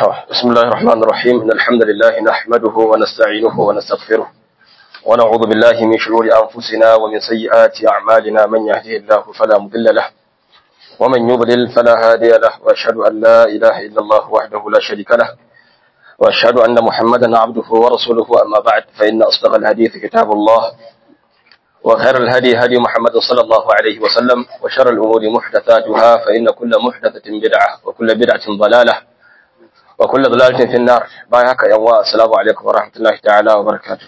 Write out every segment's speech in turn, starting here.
بسم الله الرحمن الرحيم إن الحمد لله نحمده ونستعينه ونستغفره ونعوذ بالله من شرور أنفسنا ومن سيئات أعمالنا من يهده الله فلا مضل له ومن يضلل فلا هادي له وأشهد أن لا إله إلا الله وحده لا شريك له وأشهد أن محمدا عبده ورسوله أما بعد فإن أصدق الحديث كتاب الله وخير الهدي هدي محمد صلى الله عليه وسلم وشر الأمور محدثاتها فإن كل محدثة بدعة وكل بدعة ضلالة وكل ضلالة في النار باي هكا يا الله السلام عليكم ورحمة الله تعالى وبركاته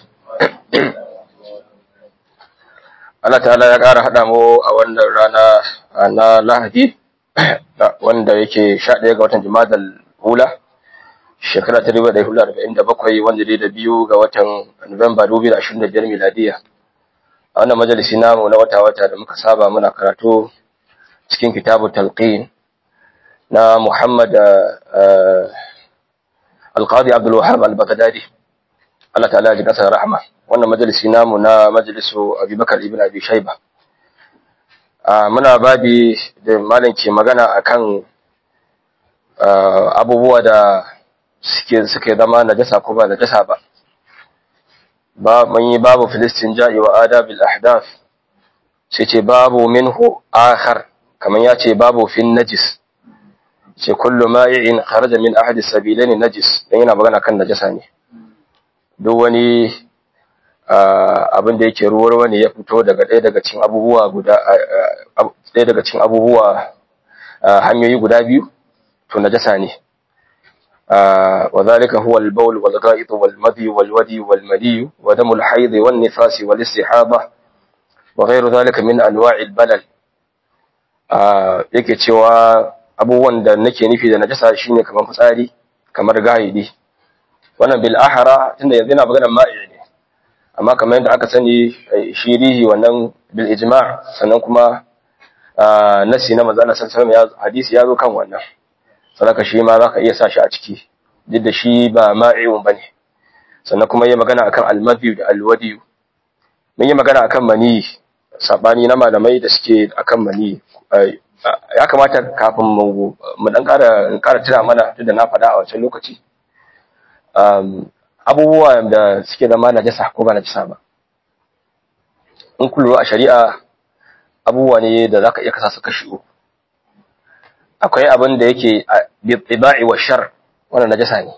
Allah ta'ala ya ƙara haɗa mu a wannan rana na Lahadi wanda yake 11 ga watan Jumadal Ula shekara ta 1447 wanda dai da biyu ga watan Nuwamba 2025 miladiya a wannan majalisi namu na wata-wata da muka saba muna karatu cikin kitabu talqin na Muhammad Al-Qadi Abdul Wahhab Al-Baghdadi Allah ta'ala ya ji kasar rahma wannan majalisi namu na majalisu Abubakar ibn Abi Shayba muna babi da malam ke magana akan abubuwa da suke zama najasa ko ba najasa ba mun yi babu Filistin ja'i wa adabil ahdath sai ce babu minhu akhar kaman ya ce babu fin najis ce kullu ma'i'in kharaja min ahadi sabilain najis dan yana magana kan najasa ne duk wani abin da yake ruwa ne ya fito daga ɗaya daga cikin abubuwa hanyoyi guda biyu to najasa ne وذلك هو البول والغائط والمذي والودي والملي ودم الحيض والنفاس والاستحاضة وغير ذلك من أنواع البلل yake cewa abubuwan da nake nufi da najasa shine kamar fitsari kamar gaidi wannan bil ahra tunda yanzu yana magana ma'i ne amma kamar yadda aka sani shi rihi wannan bil ijma' sannan kuma nasi na manzo Allah sallallahu alaihi wasallam hadisi ya zo kan wannan sadaka shi ma zaka iya sa shi a ciki duk da shi ba ma'iun bane sannan kuma yayi magana akan al-madhi da al-wadi mun yi magana akan mani sabani na malamai da suke akan mani ya kamata kafin mu dan ƙara tuna mana duk da na faɗa a wancan lokaci abubuwa da suke zama najasa ko ba najasa ba in kullu a shari'a abubuwa ne da zaka iya kasa su kashi uku akwai abin da yake bi tibai wa shar wannan najasa ne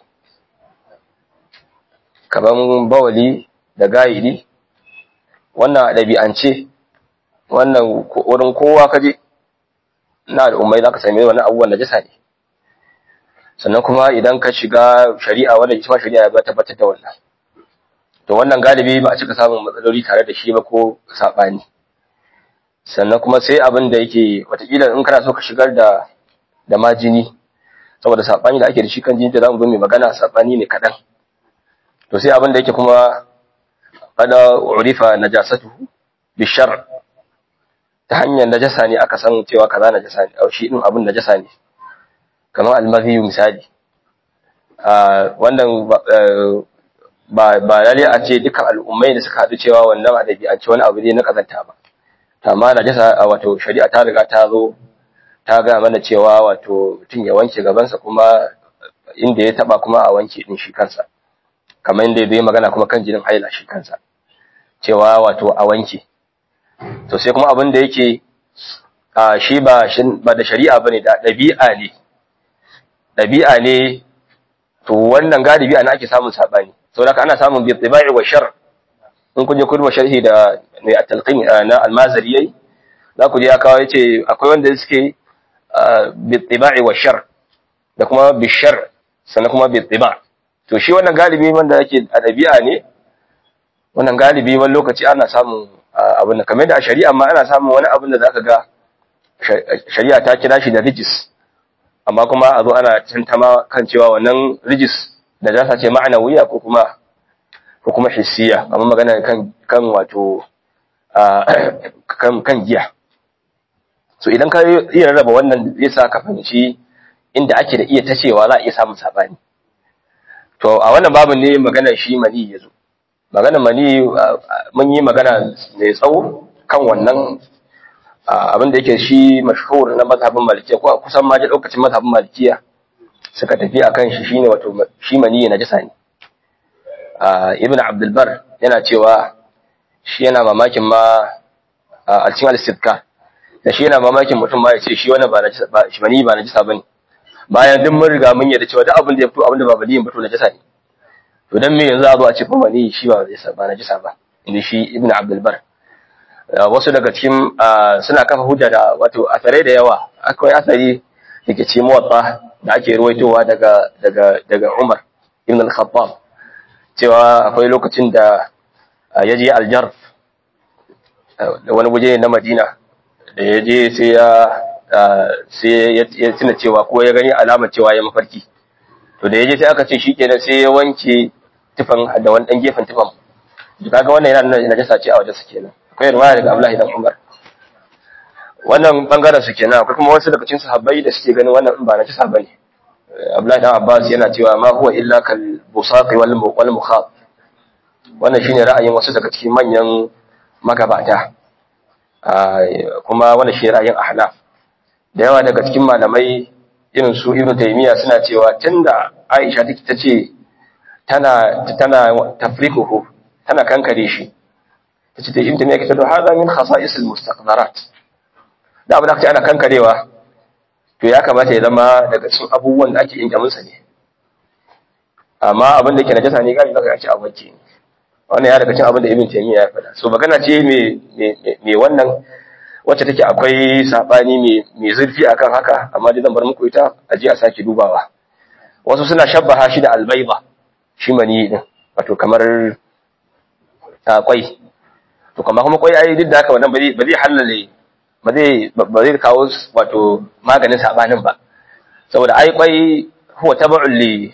kaman bawali da gaidi wannan dabi'ance wannan wurin kowa kaje na al'ummai zaka same wannan abubuwan najasa ne sannan kuma idan ka shiga shari'a wannan ita ma shari'a ya tabbatar da wannan to wannan galibi ba a cika samun matsaloli tare da shi ba ko sabani sannan kuma sai abin da yake watakila in kana so ka shigar da majini saboda sabani da ake da shi kan jini da zamu zo mai magana sabani ne kadan to sai abin da yake kuma qada urifa najasatuhu bi shar ta hanyar najasa ne aka san cewa kaza najasa ne au shi din abin najasa ne kamar almadhi misali wannan ba lalle a ce dukkan al'ummai da suka hadu cewa wannan adabi a ce wani abu ne na kazanta ba amma najasa wato shari'a ta riga ta zo ta ga mana cewa wato mutum ya wanke gabansa kuma inda ya taba kuma a wanke din shi kansa kamar inda zai magana kuma kan jinin haila shi kansa cewa wato a wanke to sai kuma abin da yake shi ba da shari'a bane da dabi'a ne to wannan galibi ana ake samun sabani saboda ana samun bi tibai wa shar in kun je kurba sharhi da ne at-talqin na al-mazari yayi za ku je ya kawo yace akwai wanda suke bittiba'i wa shar da kuma bishar sannan kuma bittiba to shi wannan galibi wanda yake a dabi'a ne wannan galibi wani lokaci ana samun abin da kamar da a shari'a ma ana samun wani abin da zaka ga shari'a ta kira shi da rijis amma kuma a zo ana tantama kan cewa wannan rijis da za ta ce ma'anawiya ko kuma hissiya amma magana kan wato kan giya so idan ka iya rarraba wannan zai sa ka fahimci inda ake da iya tacewa za a iya samun sabani to a wannan babu ne maganar shi mani yazo maganar mani mun yi magana mai tsawo kan wannan abin da yake shi mashhur na mazhabin malikiya ko kusan ma ji lokacin mazhabin malikiya suka tafi akan shi shine wato shi mani najasa ne. Ibn Abdul Bar yana cewa shi yana mamakin ma a cikin al-Istidkar da shi yana mamakin mutum ma ya ce shi wannan ba najasa ba, shi mani ba najasa bane, bayan duk mun riga mun yarda cewa duk abin da ya fito abin da ba baliyin ba to najasa ne. To dan me yanzu a zo a ce fa mani shi ba najasa ba, inda shi Ibn Abdul Bar. Wasu daga cikin suna kafa hujja da wato asarai da yawa. Akwai asari dake ce muwatta da ake ruwaitowa daga Umar ibn al-Khattab cewa akwai lokacin da ya je Al-Jarf da wani guje na Madina, da ya je sai ya tuna cewa ko ya gani alamar cewa ya mafarki. To da ya je sai aka ce shikenan sai ya wanke tufan da wani dan gefen tufan. Kaga wannan yana nuna najasa ce a wajen su kenan. Akwai riwaya daga Abdullahi dan Umar. Wannan bangaren su kenan. Akwai kuma wasu daga cikin sahabbai da suke ganin wannan ba najasa bane. Abdullahi dan Abbas yana cewa ma huwa illa kal busaqi wal mukhat. Wannan shine ra'ayin wasu daga cikin manyan magabata. Kuma wannan shine ra'ayin Ahnaf. Da yawa daga cikin malamai irin su Ibn Taymiyyah suna cewa tunda Aisha take tace tana tafriquhu, tana kankare shi. Tace da Ibn Taymiyyah kace to hada min khasa'is al-mustaqdarat. Da abin da kace ana kankarewa to ya kamata ya zama daga cikin abubuwan da ake injamin sa ne. Amma abin da yake najasa ne gani zaka ci a wanke ne. Wannan ya daga cikin abin da Ibn Taymiyyah ya faɗa. So magana ce me wannan wacce take akwai sabani mai zurfi akan haka, amma dai zan bar muku ita a je a sake dubawa. Wasu suna shabbaha shi da albayda, shi mani din, wato kamar kwai. To kuma kwai ai duk da haka wannan ba zai halale ba zai kawo wato maganin sabanin ba. Saboda ai kwai huwa tabu'un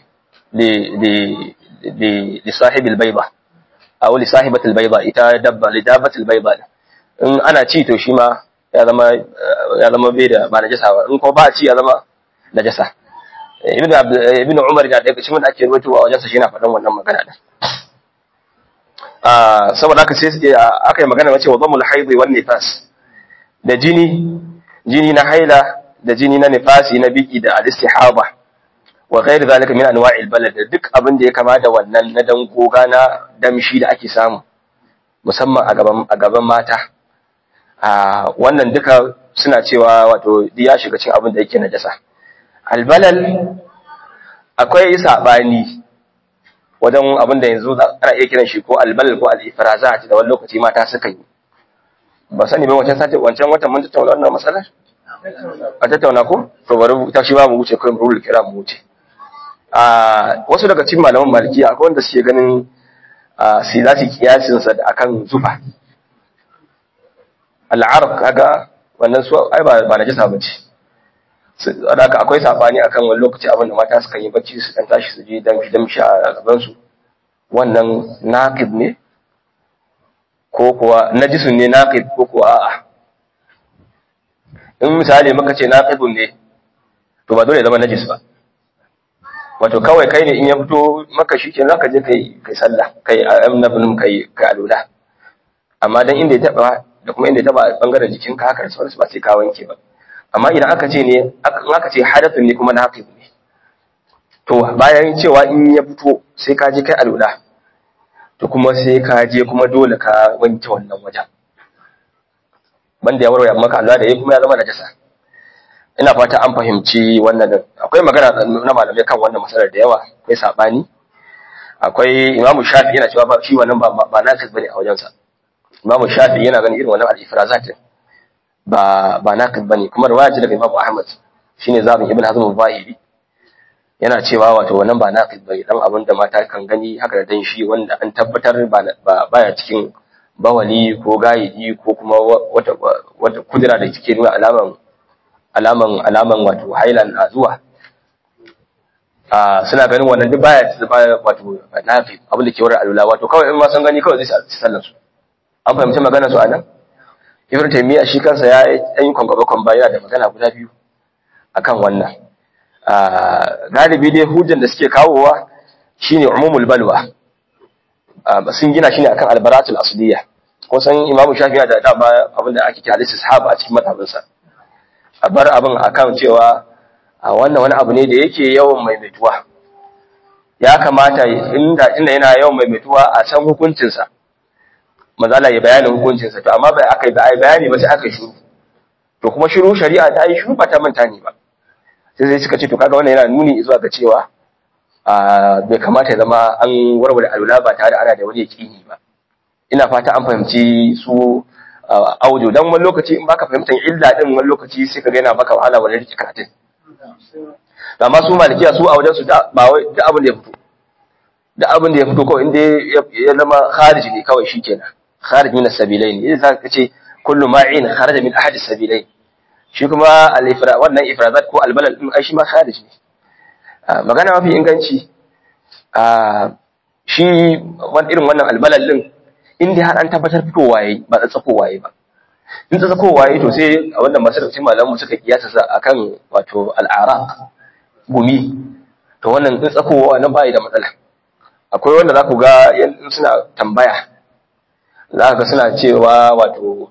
li sahibil bayda aw li sahibatil bayda, ita dabba li dabbatil bayda. In ana ci to shi ma ya zama bai da ba najasa ba, in ko ba ci ya zama najasa. Ibn Umar da daga cikin wanda ake rubutuwa a wajensa shi yana faɗan wannan magana din. Saboda haka sai aka yi magana wace wa dhamul haidhi wan nifas, da jini na haila da jini na nifasi na biki da al-istihaba wa ghairi zalika min anwa'il balad, duk abin da ya kama da wannan na dangoga na damshi da ake samu musamman a gaban mata. Wannan duka suna cewa wato ya shiga cikin abin da yake najasa. Albalal akwai sabani wajen abin da yanzu ana iya kiran shi ko albalal ko al-ifrazat, da wani lokaci mata suka yi. Ba sani ba wancan watan mun tattauna wannan matsalar? A tattauna ko? To bari ta shi ba mu wuce kai mu kira mu wuce. Wasu daga cikin malaman malikiya akwai wanda suke ganin sai za su kiyasin sa da akan zufa. Al'arq kaga wannan su ai ba najasa bace. Saboda haka akwai sabani akan wani lokaci abin da mata suka yi bacci su dan tashi su je dan sha a gaban su. Wannan naqid ne ko kuwa najisun ne naqid ko kuwa a'a. In misali muka ce naqidun ne to ba dole ya zama najis ba. Wato kawai kai ne in ya fito maka shikenan zaka je kai sallah, kai annabin kai alula. Amma dan inda ya taba da kuma inda ya taba bangaren jikinka haka sauransu ba sai ka wanke ba. Amma idan aka ce hadathun ne kuma naqid ne, to bayan cewa in ya fito sai ka je kai alula, to kuma sai ka je kuma dole ka wanke wannan wajen, banda ya warware maka Allah da yayi kuma ya zama najasa. Ina fata an fahimci wannan din. Akwai magana na malamai kan wannan masalar da yawa, akwai sabani. Akwai Imam Shafi'i yana cewa ba shi wannan ba naqid bane a wajensa. Imam Shafi'i yana ganin irin wannan al-ifrazat ba naqid bane, kuma riwaya daga Imam Ahmad shine zabin Ibn Hazm al-Zahiri, yana cewa wato wannan ba naqid bane, dan abin da mata kan gani haka da dan shi wanda an tabbatar baya cikin bawali ko gayidi ko kuma wata kudura da take nuna alaman wato hailan zuwa. Suna ganin wannan duk baya wato naqid, abin da ke wurin alula, wato kawai in ma san gani kawai zai sallar su. An fahimci magana su anan. Ibn Taymiyyah shi kansa ya yi kwangaba yana da magana guda biyu akan wannan. Galibi dai hujjan da suke kawowa shine umumul balwa. Sun gina shi ne akan albaratul asliya. Ko san Imam Shafi'i da dama abinda ake kira istishab a cikin mazhabinsa. A bar abin akan cewa a wannan wani abu ne da yake yawan maimaituwa, ya kamata inda yana yawan maimaituwa a san hukuncinsa, mazala ya bayanin hukuncinsa, to amma bai aka yi bayani ba sai aka yi shiru, to kuma shiru shari'a ta yi shiru ba ta manta ne ba, sai suka ce to kaga wannan yana nuni zuwa ga cewa bai kamata ya zama an warware alula ba tare da ana da wani yaƙini ba. Ina fata an fahimci su audio, dan wani lokaci in baka fahimtar illa din wani lokaci sai kaga yana baka wahala wani rike karatun. Amma su malikiya su a wajen su ba wai da abin da ya fito, da abin da ya fito kawai inda ya zama khariji ne kawai shikenan, kharij min as-sabilain, idan zaka ce kullu ma'in kharaja min ahadi as-sabilain, shi kuma al-ifra wannan ifrazat ko al-balal din ai shi ma kharij ne. Magana mafi inganci shi irin wannan al-balal din inda har an tabbatar fitowa yayi ba tsatsakowa yayi ba, in tsatsakowa yayi to sai a wannan masaraucin malamu suka kiyasa sa akan wato al-araq gumi, to wannan tsatsakowa nan bai da matsala. Akwai wanda za ku ga suna tambaya, za ka ga suna cewa wato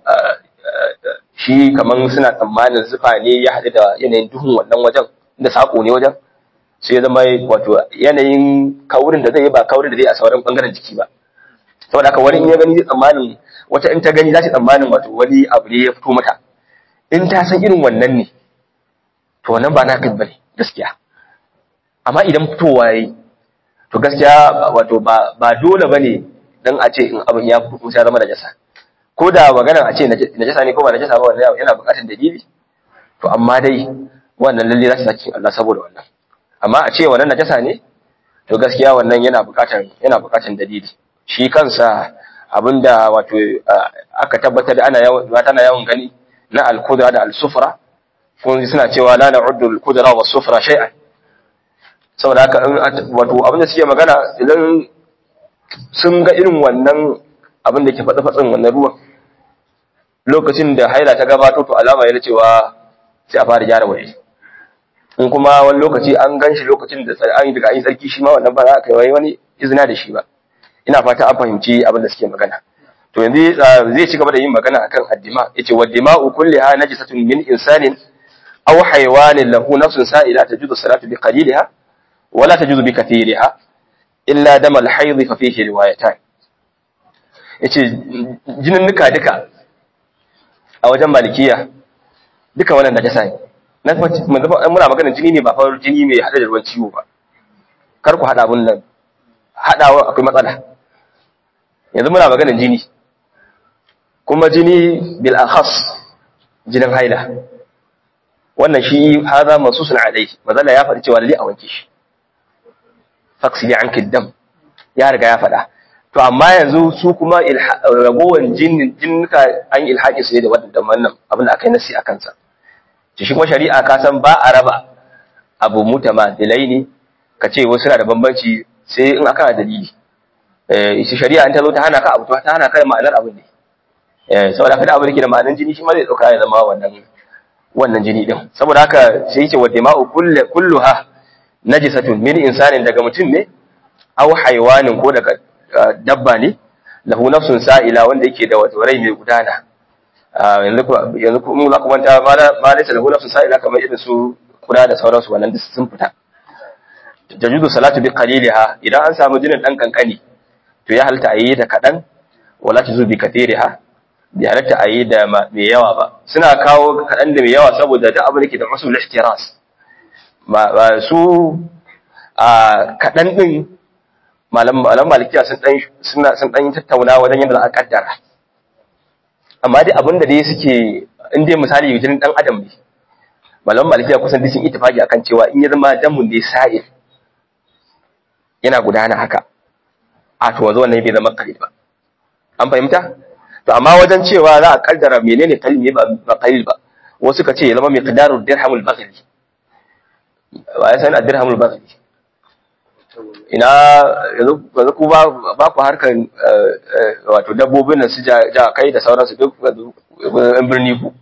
shi kaman suna tsammanin zufa ne ya haɗu da yanayin duhun wannan wajen da saƙo ne wajen, sai ya zama wato yanayin kaurin da zai yi ba kaurin da zai a sauran ɓangaren jiki ba. Saboda haka wani in ya gani zai tsammanin, wata in ta gani za ta tsammanin wato wani abu ne ya fito mata, in ta san irin wannan ne to wannan ba na kai bane gaskiya. Amma idan fitowa yayi to gaskiya wato ba dole bane dan a ce in abin ya fito sai zama najasa, ko da maganar a ce najasa ne ko ba najasa ba wannan yana buƙatar dalili, to amma dai wannan lalle za ta saki Allah saboda wannan. Amma a ce wannan najasa ne to gaskiya wannan yana buƙatar dalili. Shi kansa abinda wato aka tabbatar da tana yawan gani na al-qudra da al-sufra, kun suna cewa la na'uddu al-qudra was-sufra shay'an. Saboda haka wato abinda suke magana idan sun ga irin wannan abin da ke fatsa-fatsin wannan ruwan lokacin da haila ta gabato, to alama yana cewa sai a fara gyara waje. In kuma wani lokaci an gan shi lokacin da an yi daga yin tsarki, shi ma wannan ba za a kai wani izina da shi ba. Ina fata an fahimci abin da suke magana. To yanzu zai ci gaba da yin magana akan addima, yace wa dima'u kulliha najisatun min insanin aw haywanin lahu nafsun sa'ila tajuzu salatu bi qaliliha wa la tajuzu bi kathiriha illa dam al-hayd fa fihi riwayatan. Yace jinin duka a wajen malikiya duka wannan najasa ne. Muna magana jini ne, ba fa jini mai hada da ruwan ciwo ba, kar ku hada abun nan, hadawa akwai matsala. Yanzu muna maganar jini, kuma jini bil akhas jinin haila, wannan shi hada mansusun alai, mazalla ya faɗi cewa lalle a wanke shi, faksili anki dam, ya riga ya faɗa. To amma yanzu su kuma ragowar jinnuka an ilhaƙi su ne da wannan abin da aka yi nasi a kansa. Shi kuma shari'a ka san ba a raba abu mutamadilai ne, ka ce wasu na da bambanci sai in aka dalili. Shi shari'a in ta zo ta hana ka abu, ta hana ka da ma'anar abin ne. Saboda haka da abin da ke da ma'anar jini shi ma zai ɗauka ya zama wannan jini din. Saboda haka sai yace wa dima'u kulluha najisatun min insanin, daga mutum ne, aw haywanin ko daga dabba ne, lahu nafsun sa'ila wanda yake da wato rai mai gudana. Yanzu mu za ku manta ma laysa lahu nafsun sa'ila kamar irin su kuda da sauransu, wannan duk sun fita. Tajudu salatu bi qaliliha, idan an samu jinin dan kankani to ya halatta ayi da kadan, wala tajudu bi kathiriha, bi halatta ayi da mai yawa ba. Suna kawo kadan da mai yawa saboda duk abin da ke da usul ihtiras, ba su kadan din malam malikiya sun dan tattauna wajen yadda za a kaddara. Amma dai abin da dai suke, in dai misali jinin dan adam ne, malam malikiya kusan duk sun ittifaqi akan cewa in ya zama damun ne sa'il yana gudana haka, a to wazo wannan bai zama qalil ba. An fahimta? To amma wajen cewa za a kaddara menene qalil ne ba qalil ba, wasu ka ce ya zama miqdarud dirhamul baghli. Wa ya san ad-dirhamul baghli? Ina yanzu ku ba ku harkan wato dabbobin nan su ja kai da sauransu duk in birni ku.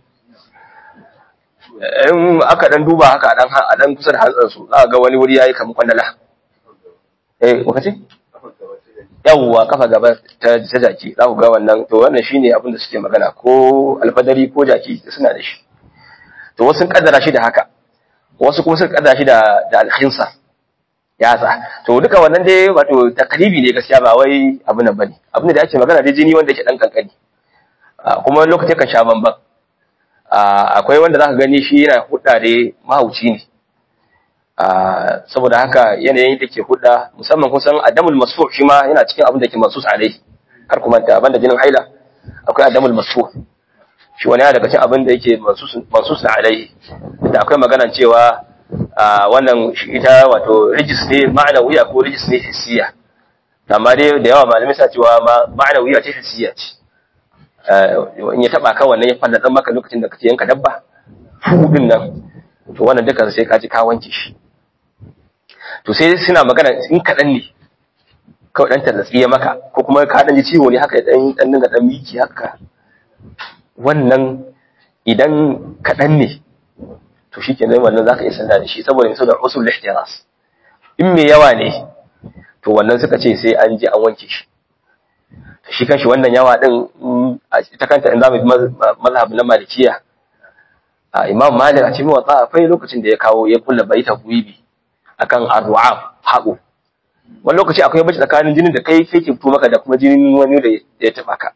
In aka dan duba haka a dan kusa da hantsan su, za ga wani wuri yayi kamar kwandala. Kuka ce? Yawwa kafa gaba ta jaki, za ku ga wannan, to wannan shine abin da suke magana, ko alfadari ko jaki suna da shi. To wasu kaddara shi da haka, wasu kuma suka kada shi da al-khinsa yatsa. To duka wannan dai wato takribi ne gaskiya, ba wai abu nan bane. Abin da ake magana dai jini wanda yake dan kankani, kuma lokacin kan sha bamban. Akwai wanda zaka gani shi yana hudda dai mahauci ne, saboda haka yanayin da ke hudda, musamman kusan adamul masfu shi ma yana cikin abin da ke mansus alai. Kar ku manta banda jinin haila akwai adamul masfu, shi wani yana daga cikin abin da yake mansus alai, da akwai magana cewa wannan ita wato rijis ne ma'anawiya ko rijis ne hissiya, amma dai da yawa malamai sa cewa ma'anawiya ce hissiya ce. In ya taba ka wannan ya fallasa maka lokacin da kake yanka dabba fudin nan, to wannan dukan sai ka ji ka wanke shi. To sai suna magana in kadan ne kawai dan tarziya maka, ko kuma ka dan ji ciwo ne haka dan dinga dan miki haka, wannan idan kadan ne to shikenan wannan zaka iya sanda da shi, saboda usul ihtiras. In me yawa ne to wannan suka ce sai an je an wanke shi. Shi kanshi wannan yawa din ita kanta in zamu mazhab na Malikiya, Imam Malik a cikin wata akwai lokacin da ya kawo ya kulla baita guibi akan arwa'ab haƙo. Wani lokaci akwai bace tsakanin jinin da kai ke fito maka da kuma jinin wani da ya taba ka.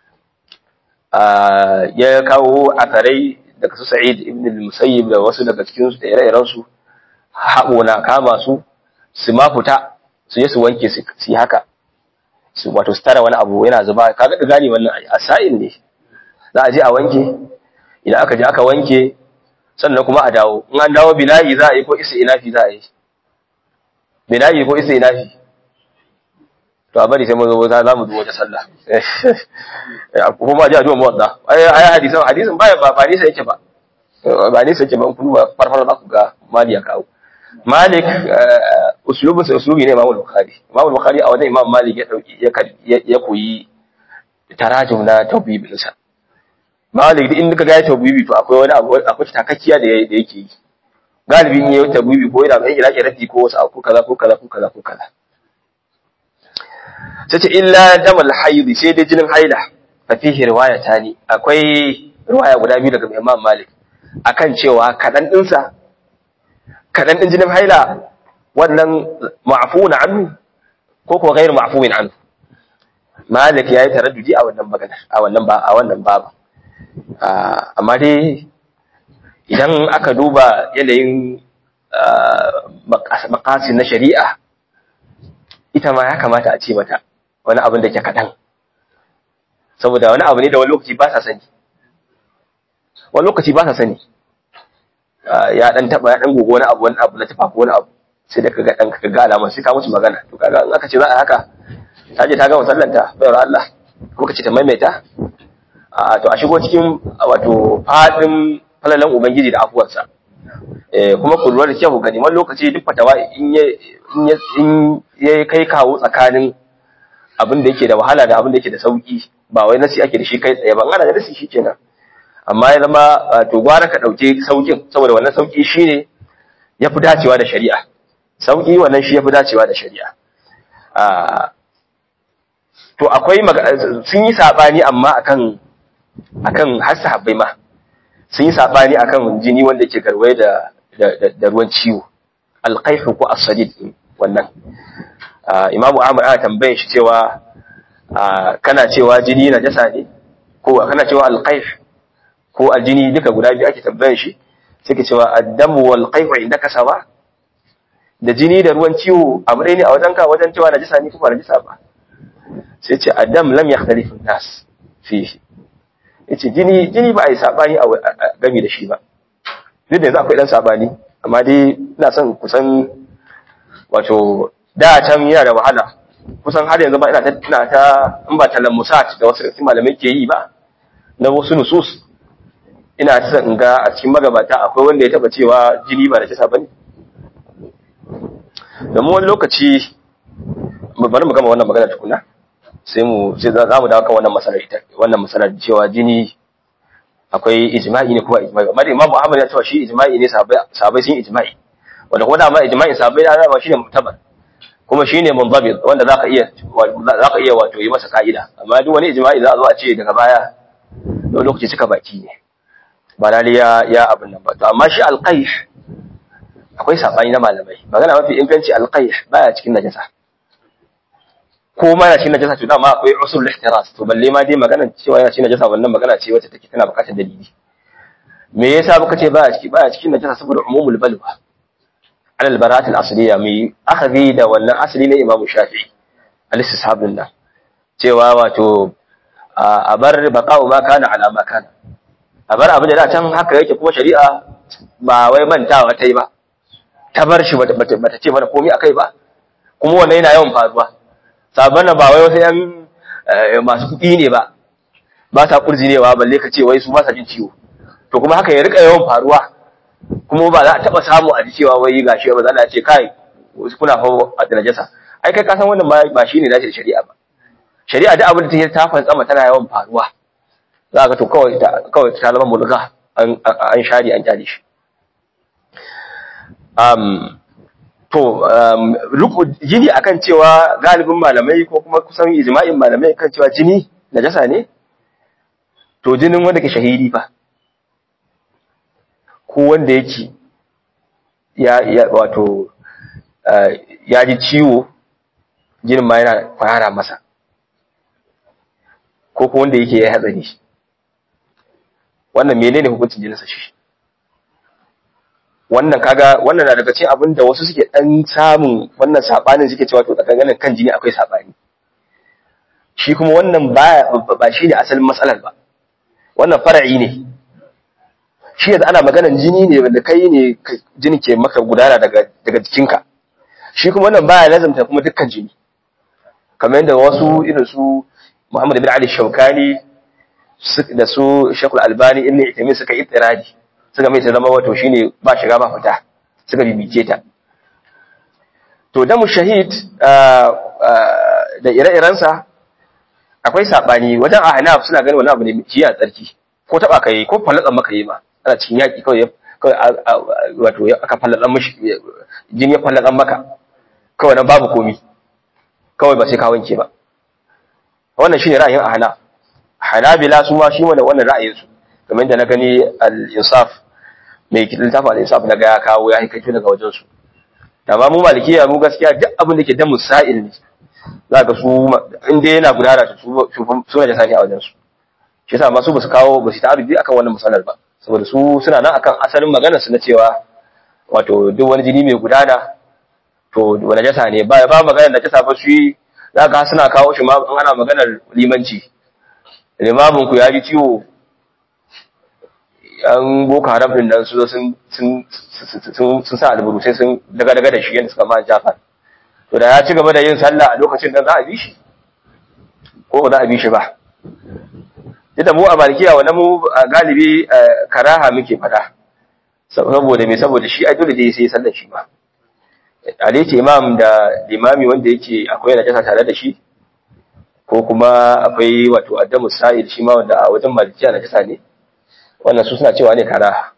Ya kawo asarai daga su Sa'id ibn al-Musayyib da wasu daga cikin su da ire-iren su, haƙo na kama su ma fita su je su wanke su yi haka, su wato su tara wani abu yana zuba. Kaga da gani wannan asa'il ne, za a je a wanke, idan aka je aka wanke sannan kuma a dawo. In an dawo bina'i za a yi ko inafi za a yi, bina'i ko inafi, to a bari sai mu zo za mu zo wajen sallah. Kuma ji addu'a muwadda ai hadisin ba ni sai yake ba, ba ni sai yake ba. Kun ba farfar za ku ga Malik ya kawo. Malik uslubin sa uslubi ne Imam Bukhari. Imam Bukhari a wajen Imam Malik ya dauki ya koyi tarajum na tawbibin sa. Malik in ka ga tawbibi to akwai wani abu, akwai takakkiya da yake yi. Galibin yayin tawbibi ko yana mai ilaki rafi ko wasu abu kaza ko kaza ko kaza ko kaza. Sai ce illa damal hayd, sai dai jinin haila, fa fihi riwayatani, akwai riwaya guda biyu daga Imam Malik akan cewa kadan dinsa, kadan din jinin haila wannan ma'fuun anhu ko ko ghairu ma'fuun anhu. Malik yayi taraddudi a wannan magana, a wannan babu. Amma dai idan aka duba yanayin maqasid na shari'a, ita ma ya kamata a ce mata wani abin da ke kaɗan, saboda wani abu ne da wani lokaci ba sa sani, ya ɗan taɓa ya ɗan gogo wani abu na tafa ko wani abu, sai da kaga ɗan kaga alama sai ka musu magana. To kaga in aka ce za a haka, ta je ta gama sallanta bayar Allah ko ka ce ta maimaita, to a shigo cikin wato faɗin falalan Ubangiji da afuwarsa. Kuma ku lura da kyau gani, wani lokaci duk fatawa in ya kai kawo tsakanin abin da yake da wahala da abin da yake da sauki, ba wai nasi ake da shi kai tsaye ba. Ana da nasi shikenan, amma ya zama to gwara ka dauke saukin, saboda wannan sauki shine yafi dacewa da shari'a. Sauki wannan shi yafi dacewa da shari'a. To akwai sun yi sabani amma akan har sahabbai ma sun yi sabani akan jini wanda yake garwaye da ruwan ciwo, alqaihu ko as-sadid. Wannan Imam Ahmad ana tambayin shi cewa kana cewa jini najasa ne, ko kana cewa alqaih ko aljini, duka guda biyu ake tambayin shi. Sai ke cewa addamu wal qaihu indaka sawa, da jini da ruwan ciwo abu ɗaya ne a wajenka, wajen cewa najasa ne ko ba najasa ba. Sai ce addam lam yakhtalifu an-nas fihi, yace jini ba a yi sabani a gami da shi ba. Duk da yanzu akwai dan sabani, amma dai ina son kusan wato da can yana da wahala, kusan har yanzu ba ina ta in ba talammusat da wasu cikin malamai ke yi ba na wasu nusus, ina ta in ga a cikin magabata akwai wanda ya taba cewa jini ba da kisa bane. Domin wani lokaci, bari mu gama wannan magana tukuna, sai za mu dawo kan wannan masalar cewa jini akwai ijma'i ne kuma ijma'i. Amma da Imam Ahmad ya cewa shi ijma'i ne, sahabbai sun ijma'i, wanda kuma dama ijma'in sahabbai da dama shine mutabar, kuma shine munzabit, wanda zaka iya wato yi masa ka'ida. Amma duk wani ijma'i za a zo a ce daga baya da lokaci suka baki ne, ba lalle ya abin nan ba. To amma shi alqaih akwai sabani na malamai magana mafi inganci alqayh baya cikin najasa ko ma yana cikin najasa to dama akwai usul ihtiras to balle ma dai magana cewa yana cikin najasa wannan magana ce wacce take tana buƙatar dalili me yasa muka ce baya cikin najasa saboda umumul balwa ala al-bara'at al-asliya mai akhadhi da wannan asali na Imam Shafi'i al-istishab din nan cewa wato a bar baqa'u ma kana ala ma kana a bar abin da can haka yake kuma shari'a ba wai mantawa tai ba ta bar shi bata ce mana komai akai ba kuma wannan yana yawan faruwa sabana ba wai wasu yan masu kuɗi ne ba sa kurjinewa balle ka ce wai su ba sa jin ciwo to kuma haka ya rika yawan faruwa kuma ba za a taba samu a ji cewa wai gashi ba za a ce kai kuna fa da najasa ai kai ka san wannan ba shine dace da shari'a ba shari'a da abin da ta fantsama tana yawan faruwa za ka to kawai ta zama mulga an shari an kyale shi jini akan cewa galibin malamai ko kuma kusan ijma'in malamai kan cewa jini najasa ne to jinin wanda ke shahidi fa ko wanda yake wato ya ji ciwo jinin ma yana fara masa ko kuma wanda yake ya hatsari shi wannan menene hukuncin jininsa shi wannan kaga wannan na daga cikin abin da wasu suke dan samun wannan sabanin suke cewa to tsakanin kan jini akwai sabani shi kuma wannan ba shi ne asalin matsalar ba wannan far'i ne shi yanzu ana maganar jini ne wanda kai ne jini ke maka gudana daga jikinka shi kuma wannan baya lazamta kuma dukkan jini kamar yadda wasu irin su Muhammad ibn Ali Shawkani da su Sheikh Al-Albani Ibn Uthaymeen suka ittiradi suka mai ta zama wato shine ba shiga ba fita suka bibice ta to da mushahid da ire-irensa akwai sabani wajen ahnaf suna ganin wani abu ne shi ya tsarki ko taba kai ko fallatsan maka yi ma ana cikin yaki kawai wato aka fallatsan mishi jini ya fallatsan maka kawai nan babu komi kawai ba sai ka wanke ba wannan shine ra'ayin ahnaf hanabila su ma shi wannan ra'ayin su kamar da na gani al-insaf mai littafin al-insaf na ga ya kawo ya haikaito daga wajen su amma mu malikiya mu gaskiya duk abin da ke da musail ne za ka su inda yana gudana su na jasa ne a wajen su shi yasa masu ba su kawo ba su ta'arudi akan wannan misalar ba saboda su suna nan akan asalin maganar su na cewa wato duk wani jini mai gudana to wani jasa ne ba maganar da jasa ba su yi za ka suna kawo shi ma ana maganar limanci limamin ku ya ji ciwo yan boko haram din nan su zo sun sa alburu sai sun daga da shi yadda suka ma Jafar to da ya ci gaba da yin sallah a lokacin da za a bi shi ko ba za a bi shi ba idan mu a malikiya wannan mu galibi karaha muke fada saboda me saboda shi ai dole dai sai sallar shi ba alaiti imam da limami wanda yake akwai najasa tare da shi ko kuma akwai wato addamu sa'id shi ma wanda a wajen malikiya najasa ne wannan su suna cewa ne karaha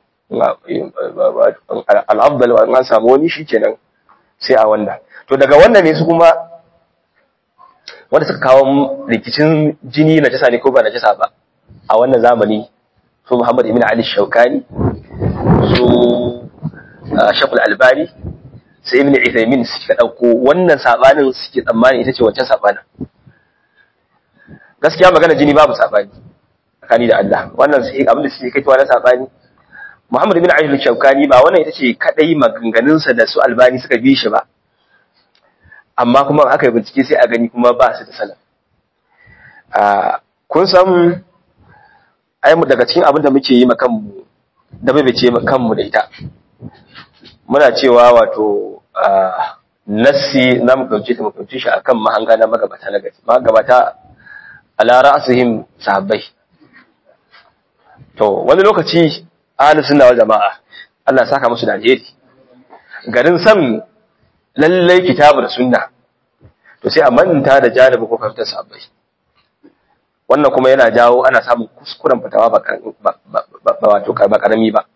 al-afdal wa an samu wani shikenan sai a wannan to daga wannan ne su kuma wanda suka kawo rikicin jini najasa ne ko ba najasa ba a wannan zamani su Muhammad ibn Ali Shawkani su Sheikh Al-Albani sai Ibn Uthaymeen suka dauko wannan sabanin suke tsammani ita ce wancan sabanin gaskiya magana jini babu sabani tsakani da Allah wannan sai abin da suke kai na sabani Muhammad ibn Ali Shawkani ba wannan ita ce kadai maganganun sa da su Albani suka bi shi ba amma kuma aka yi bincike sai a gani kuma ba su da salaf kun san ai mu daga cikin abin da muke yi kanmu da bai bace kanmu da ita muna cewa wato nassi na mu kauce ta mu kauce shi akan mahanga na magabata na gari magabata ala ra'sihim sahabbai to wani lokaci ahlus sunna wal jamaa Allah saka musu da alheri garin san lallai kitabu da sunna to sai a manta da jarabi ko fahimtar sahabbai wannan kuma yana jawo ana samun kuskuren fatawa ba wato ba karami ba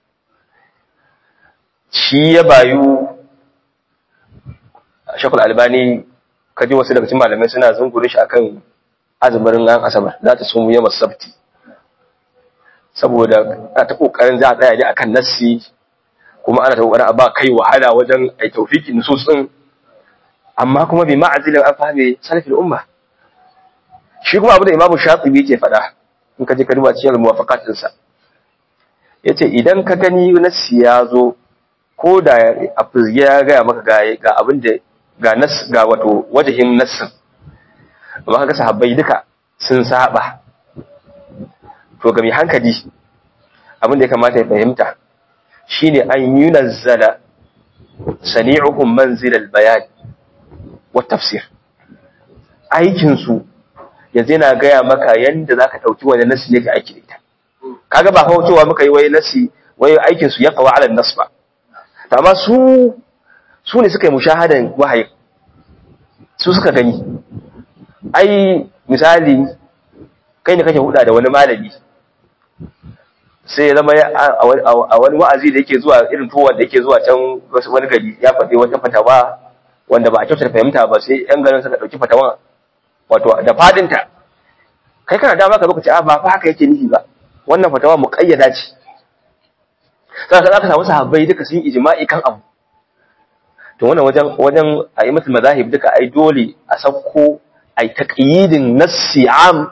shi ya bayu Sheikhul Albani kaji wasu daga cikin malamai suna zungure shi akan azumin ran asabar za ta sumu yamma sabti saboda ta kokarin za a tsaya ne akan nassi kuma ana ta kokarin a ba kai wahala wajen ai tawfiqin nusus din, amma kuma bi ma'azilin an fahime salafin umma. Shi kuma abu da Imam Shatibi yake faɗa in ka je ka duba cikin muwafaqat ɗinsa, yace idan ka gani nassi ya zo ko da a fizge ya gaya maka ga abin da ga wato wajahin nassin, amma kaga sahabbai duka sun saba, to ga mai hankali abin da ya kamata ya fahimta shine an yunazzala sani'uhum manzil al-bayan wa tafsir. Aikin su yanzu yana gaya maka yanda zaka dauki wani nassi ne ka aiki da ita. Kaga ba fa cewa muka yi wai nassi wai aikin su ya qawa ala nas ba, amma su ne suka yi mushahadan wahayi, su suka gani. Ai misali kai ne kake huda da wani malami, sai ya zama a wani wa'azi da yake zuwa irin towar da yake zuwa can wani gari ya faɗi wata fatawa wanda ba a kyautar fahimta ba, sai yan garin suka ɗauki fatawan wato da fadinta. Kai kana dama ka zo ka ce ba fa haka yake nufi ba, wannan fatawa muƙayyada ce. Sai ka samu sahabbai duka sun ijma'i kan abu, to wannan wajen a'immatul mazahib duka ai dole a sauko ai taqyidin nassi am,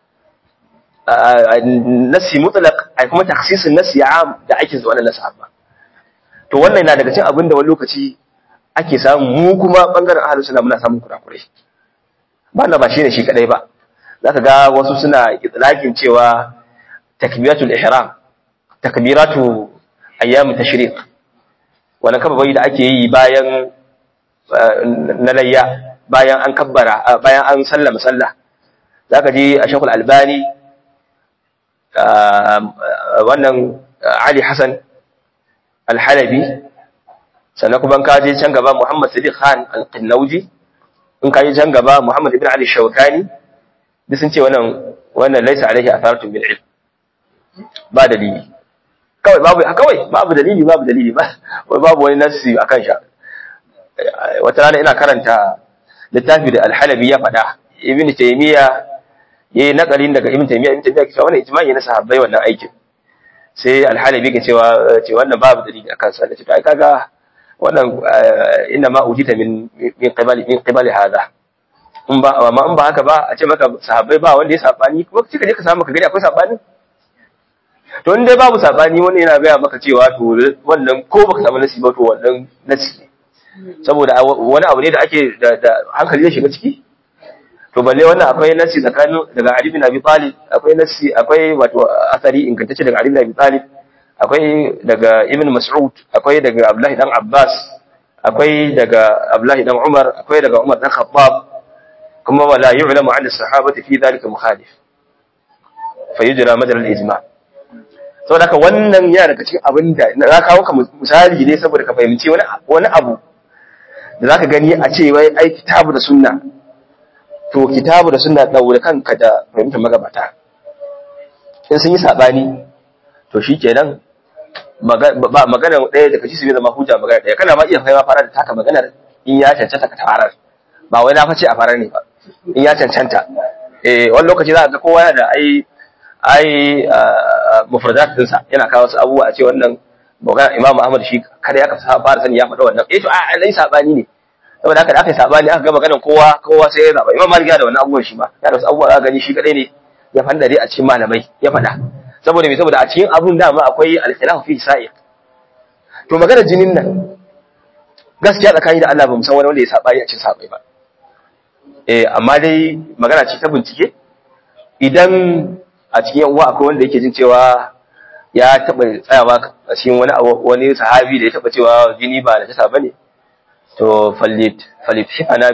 nassi mutlaq, ai kuma takhsisin nassi am da ake zuwa na sahabba. To wannan yana daga cikin abin da wani lokaci ake samu, mu kuma bangaren ahlus sunna muna samun kurakurai. Ba na ba shine shi kadai ba, zaka ga wasu suna itlaqin cewa takbiratul ihram, takbiratu ayyam tashriq, wannan kababai da ake yi bayan na layya, bayan an kabbara, bayan an sallama sallah. Zaka ji a Sheikhul Albani, wannan Ali Hassan Al-Halabi, sannan kuma ka je can gaba Muhammad Sadiq Khan Al-Qinnauji, in ka je can gaba Muhammad ibn Ali Shawkani, duk sun ce wannan laysa alaihi atharatun bil ilm, ba dalili. Kawai babu dalili ba, babu wani nassi akan sha. Wata rana ina karanta littafi da Al-Halabi ya faɗa, Ibn Taymiyyah yayi nakalin daga Ibn Taymiyyah ke cewa wannan ijma'i na sahabbai wannan aikin. Sai Al-Halabi ke cewa wannan babu dalili akan sa. Nace to ai kaga wannan inna ma ujita min qibali hada. Amma in ba haka ba a ce maka sahabbai ba wanda ya sabani, kuma kika je ka samu ka gani akwai sabani. To in dai babu sabani, wannan yana gaya maka cewa to wannan ko baka samu nasi ba to wannan nasi ne, saboda wani abu ne da ake da hankali zai shiga ciki. To balle wannan akwai nasi tsakanin daga Ali bin Abi Talib, akwai nasi, akwai wato asari ingantacce daga Ali bin Abi Talib, akwai daga Ibn Mas'ud, akwai daga Abdullahi dan Abbas, akwai daga Abdullahi dan Umar, akwai daga Umar dan Khattab, kuma wala yu'lamu 'an as-sahabati fi dhalika mukhalif fa yujra majra al-ijma'. Saboda haka wannan yana daga cikin abin da na kawo ka misali ne saboda ka fahimci wani abu da zaka gani a ce wai ai kitabu da sunna. To kitabu da sunna daure kanka da fahimtar magabata. In sun yi sabani to shikenan ba magana ɗaya da kashi su zama hujja magana ɗaya. Kana ma iya fahimta fara da taka maganar in ya cancanta ka farar. Ba wai na face a farar ne ba. In ya cancanta. Wani lokaci za ka ga kowa yana da ai mufradat dinsa, yana kawo wasu abubuwa a ce wannan magana Imam Ahmad shi kada ya ka fara sani ya faɗa wannan. To ai sabani ne. Saboda haka da aka yi sabani aka ga maganar kowa sai ya zaba. Imam Malik ya da wannan abubuwan shi ma, ya da wasu abubuwa za gani shi kadai ne ya fanda dai a cikin malamai ya faɗa. Saboda me? Saboda a cikin abun dama akwai al-khilaf fi sa'iq. To maganar jinin nan gaskiya tsakani da Allah ba mu san wani wanda ya sabani a cikin sabai ba. Amma dai magana ce ta bincike. Idan a cikin yan uwa akwai wanda yake jin cewa ya taba tsayawa a cikin wani sahabi da ya taba cewa jini ba da tasa bane, to falifana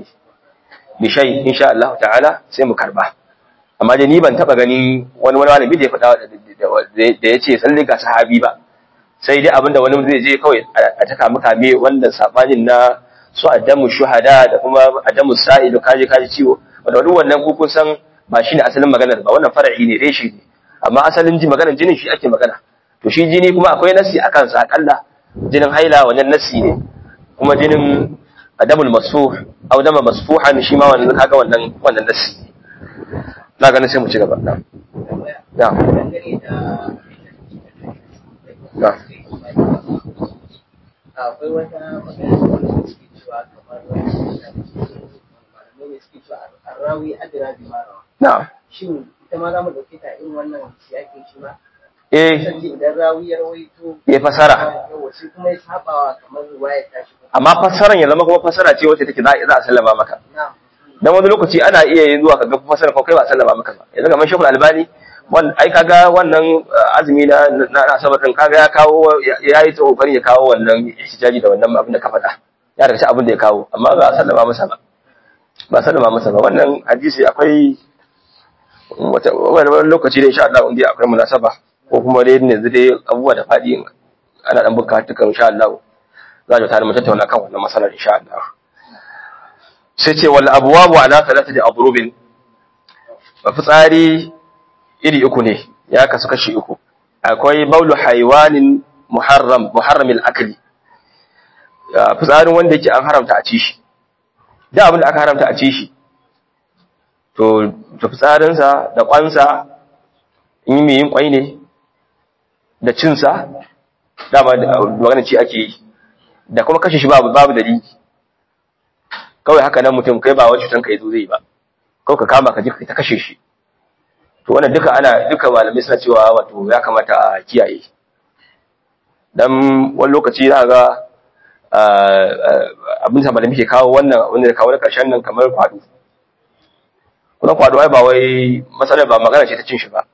bi shay insha Allah ta'ala sai mu karba. Amma dai ni ban taba gani wani malami da ya faɗa da ya ce sallin ga sahabi ba, sai dai abinda wani zai je kawai a taka maka me wannan sabanin na su addamu shuhada da kuma addamu sa'idu kaje ciwo, wanda duk wannan ku kun san ba shine asalin maganar ba, wannan far'i ne, reshi ne. Amma asalin maganar jinin shi ake magana. To shi jini kuma akwai nasi akan sa, akalla jinin haila wannan nasi ne, kuma jinin adamul masfuh aw dama masfuhan shi ma wannan kaga wannan nasi. Na ganin sai mu ci gaba. Na akwai wata magana da suke cewa kamar malamai ne suke cewa arrawi adira bi marawa. na'am Shin ita ma za mu dauke ta irin wannan siyakin shi ma? eh Sai idan rawi ya rawaito ya fasara sai kuma ya sabawa kamar ruwaya ta shi. amma fassaran ya zama kuma fassara ce wacce take za a sallama maka Na'am. dan wani lokaci ana iya yin zuwa kaga fassara ko kai ba a sallama maka ba yanzu kamar Sheikhul Albani ai kaga wannan azumi na asabar din kaga ya kawo yayi ta kokari ya kawo wannan ihtijaji da wannan abin da ka faɗa ya daga abin da ya kawo amma ba a sallama masa ba wannan hadisi akwai wani lokaci da insha Allah inda akwai munasaba ko kuma dai yanzu dai abubuwa da fadi ana dan bukatukan insha Allah za mu tare mu tattauna kan wannan masalar insha Allah sai ce wal abwabu ala thalathati abrubin fitsari iri uku ne ya kasu kashi uku akwai baulu haywanin muharramil akli fitsarin wanda yake an haramta a ci shi da abin da aka haramta a ci shi to fitsarinsa da kwansa in yi yin kwai ne da cinsa dama maganin ci ake yi da kuma kashe shi babu dalili kawai haka nan mutum kai ba wani cutanka ya zo zai ba kawai ka kama ka ji ta kashe shi to wannan duka malamai suna cewa wato ya kamata a kiyaye dan wani lokaci za ga abin da malami ke kawo wannan wanda ya kawo da karshen nan kamar kwado kuma kwado ai ba wai matsalar ba magana ce ta cin shi ba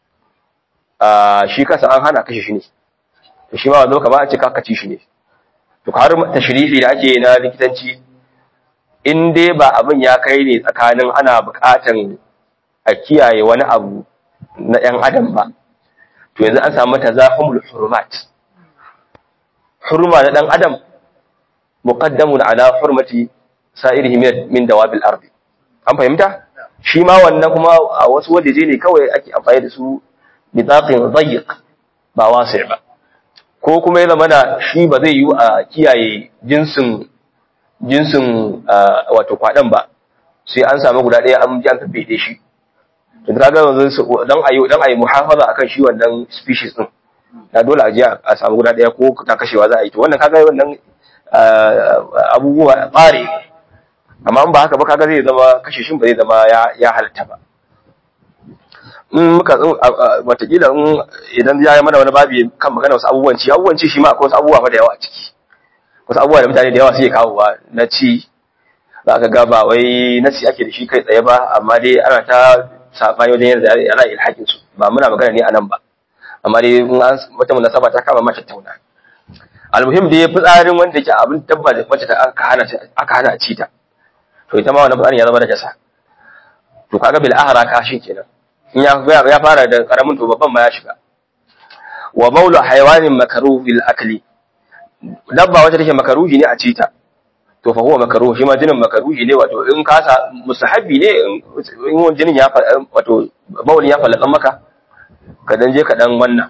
shi kansa an hana kashe shi ne to shi ma wanda kamar an ce ka ci shi ne to har tashrifi da ake na likitanci in dai ba abin ya kai ne tsakanin ana buƙatan a kiyaye wani abu na ɗan adam ba to yanzu an samu tazahumul hurumat hurma na ɗan adam muqaddamun ala hurmati sa'irihi min dawabil ardi an fahimta shi ma wannan kuma a wasu wajeje ne kawai ake amfani da su bitaqin dayiq ba wasi' ba ko kuma ya zama shi ba zai yi a kiyaye jinsin wato kwaɗan ba sai an samu guda ɗaya an ji an fafeɗe shi to kaga yanzu dan ayi muhafaza akan shi wannan species din da dole a je a samu guda ɗaya ko ta kashewa za a yi to wannan kaga wannan abubuwa tsare amma in ba haka ba kaga zai zama kashe shin ba zai zama ya halatta ba in muka watakila idan ya yi mana wani babi kan magana wasu abubuwan ci shi ma akwai wasu abubuwa fa da yawa a ciki wasu abubuwa da mutane da yawa suke kawowa na ci za ka ga ba wai nasi ake da shi kai tsaye ba amma dai ana ta sabani wajen yadda ana ilhakin su ba muna magana ne a nan ba amma dai wata munasaba ta kama ma tattauna almuhim dai fitsarin wanda yake abin dabba da wacce aka hana a ci ta to ita ma wannan fitsarin ya zama da jasa to kaga bil ahra kashin kenan in ya fara da karamin to babban ma ya shiga wa maulu hayawanin makruh bil akli dabba wacce take makaruhi ne a ci ta to fa huwa makruh shi ma jinin makaruhi ne wato in kasa mustahabi ne in jinin ya wato maulin ya fallaka maka ka dan je ka dan wannan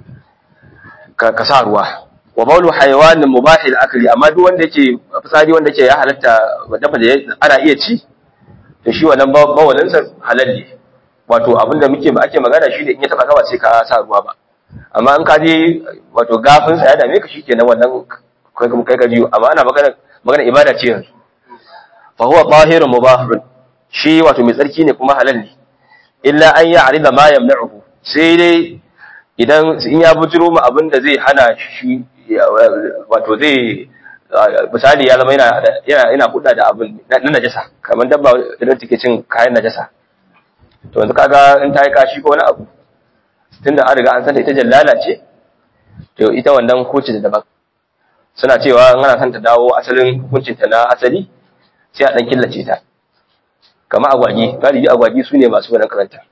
ka sa ruwa wa maulu hayawanin mubahil akli amma duk wanda yake fitsari wanda yake ya halatta dabba da ana iya ci to shi wannan bawalin sa halal ne wato abinda ake magana shi ne in ya taba ka ba sai ka sa ruwa ba amma in ka je wato gafin sa ya dame ka shikenan wannan kai ka jiyo amma ana magana ibada ce yanzu fa huwa tahirun mubahirun shi wato mai tsarki ne kuma halal ne illa an ya'rida ma yamna'uhu sai dai idan in ya bujiro mu abinda zai hana shi wato zai misali ya zama yana hudda da abin na najasa kamar dabba idan take cin kayan najasa to yanzu kaga in ta yi kashi ko wani abu tunda an riga an san ita jallala ce to ita wannan hukunci da daban suna cewa in ana son ta dawo asalin hukuncin ta na asali sai a dan killace ta kamar agwagi galibi agwagi sune masu wannan karanta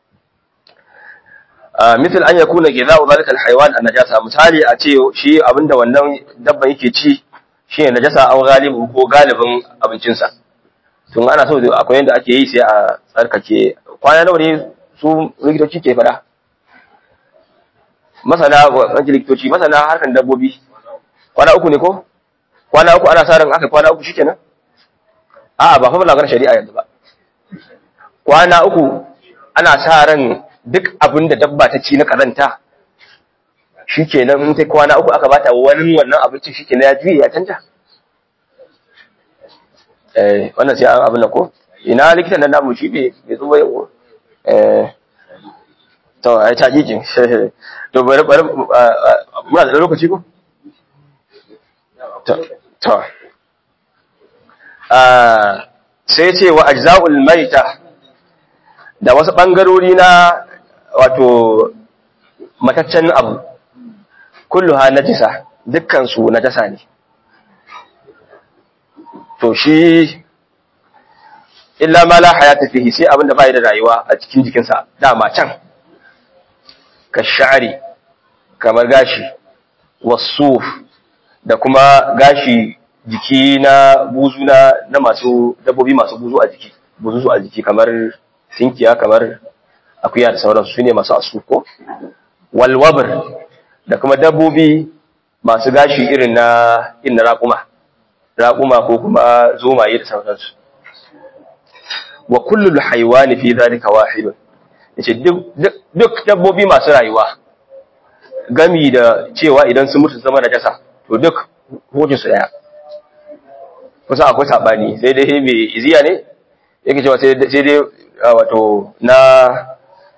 misal an yakuna gidau zalika alhayawan an-najasa misali a ce shi abinda wannan dabban yake ci shine najasa aw galibu ko galibin abincin sa tun ana so akwai yanda ake yi sai a tsarkake kwana nawa ne su likitoci ke fada masana likitoci masana harkan dabbobi kwana uku ne ko kwana uku ana sa ran aka kwana uku shikenan a'a ba fa muna ganin shari'a yanzu ba kwana uku ana sa ran duk abin da dabba ta ci na karanta shikenan in ta kwana uku aka bata wani wannan abincin shikenan ya juye ya canja wannan sai an abin da ko ina likitan nan namu shi bai zuba yau to ai ta jikin to bari muna da lokaci ko to sai ce wa ajza'ul maita da wasu bangarori na wato mataccen abu kulluha najisa dukkan su najasa ne to shi illa ma la hayata fihi sai abinda bai da rayuwa a cikin jikinsa dama can ka sha'ari kamar gashi wasuf da kuma gashi jiki na buzu na masu dabbobi masu buzu a jiki kamar tinkiya kamar akuya da sauransu shine masu asuko walwabr da kuma dabbobi masu gashi irin na raƙuma ko kuma zomaye da sauransu wa kullul haywani fi dhalika wahid yace duk dabbobi masu rayuwa gami da cewa idan sun mutu zama najasa to duk hukuncin su daya kusa akwai sabani sai dai mai iziya ne yake cewa sai dai wato na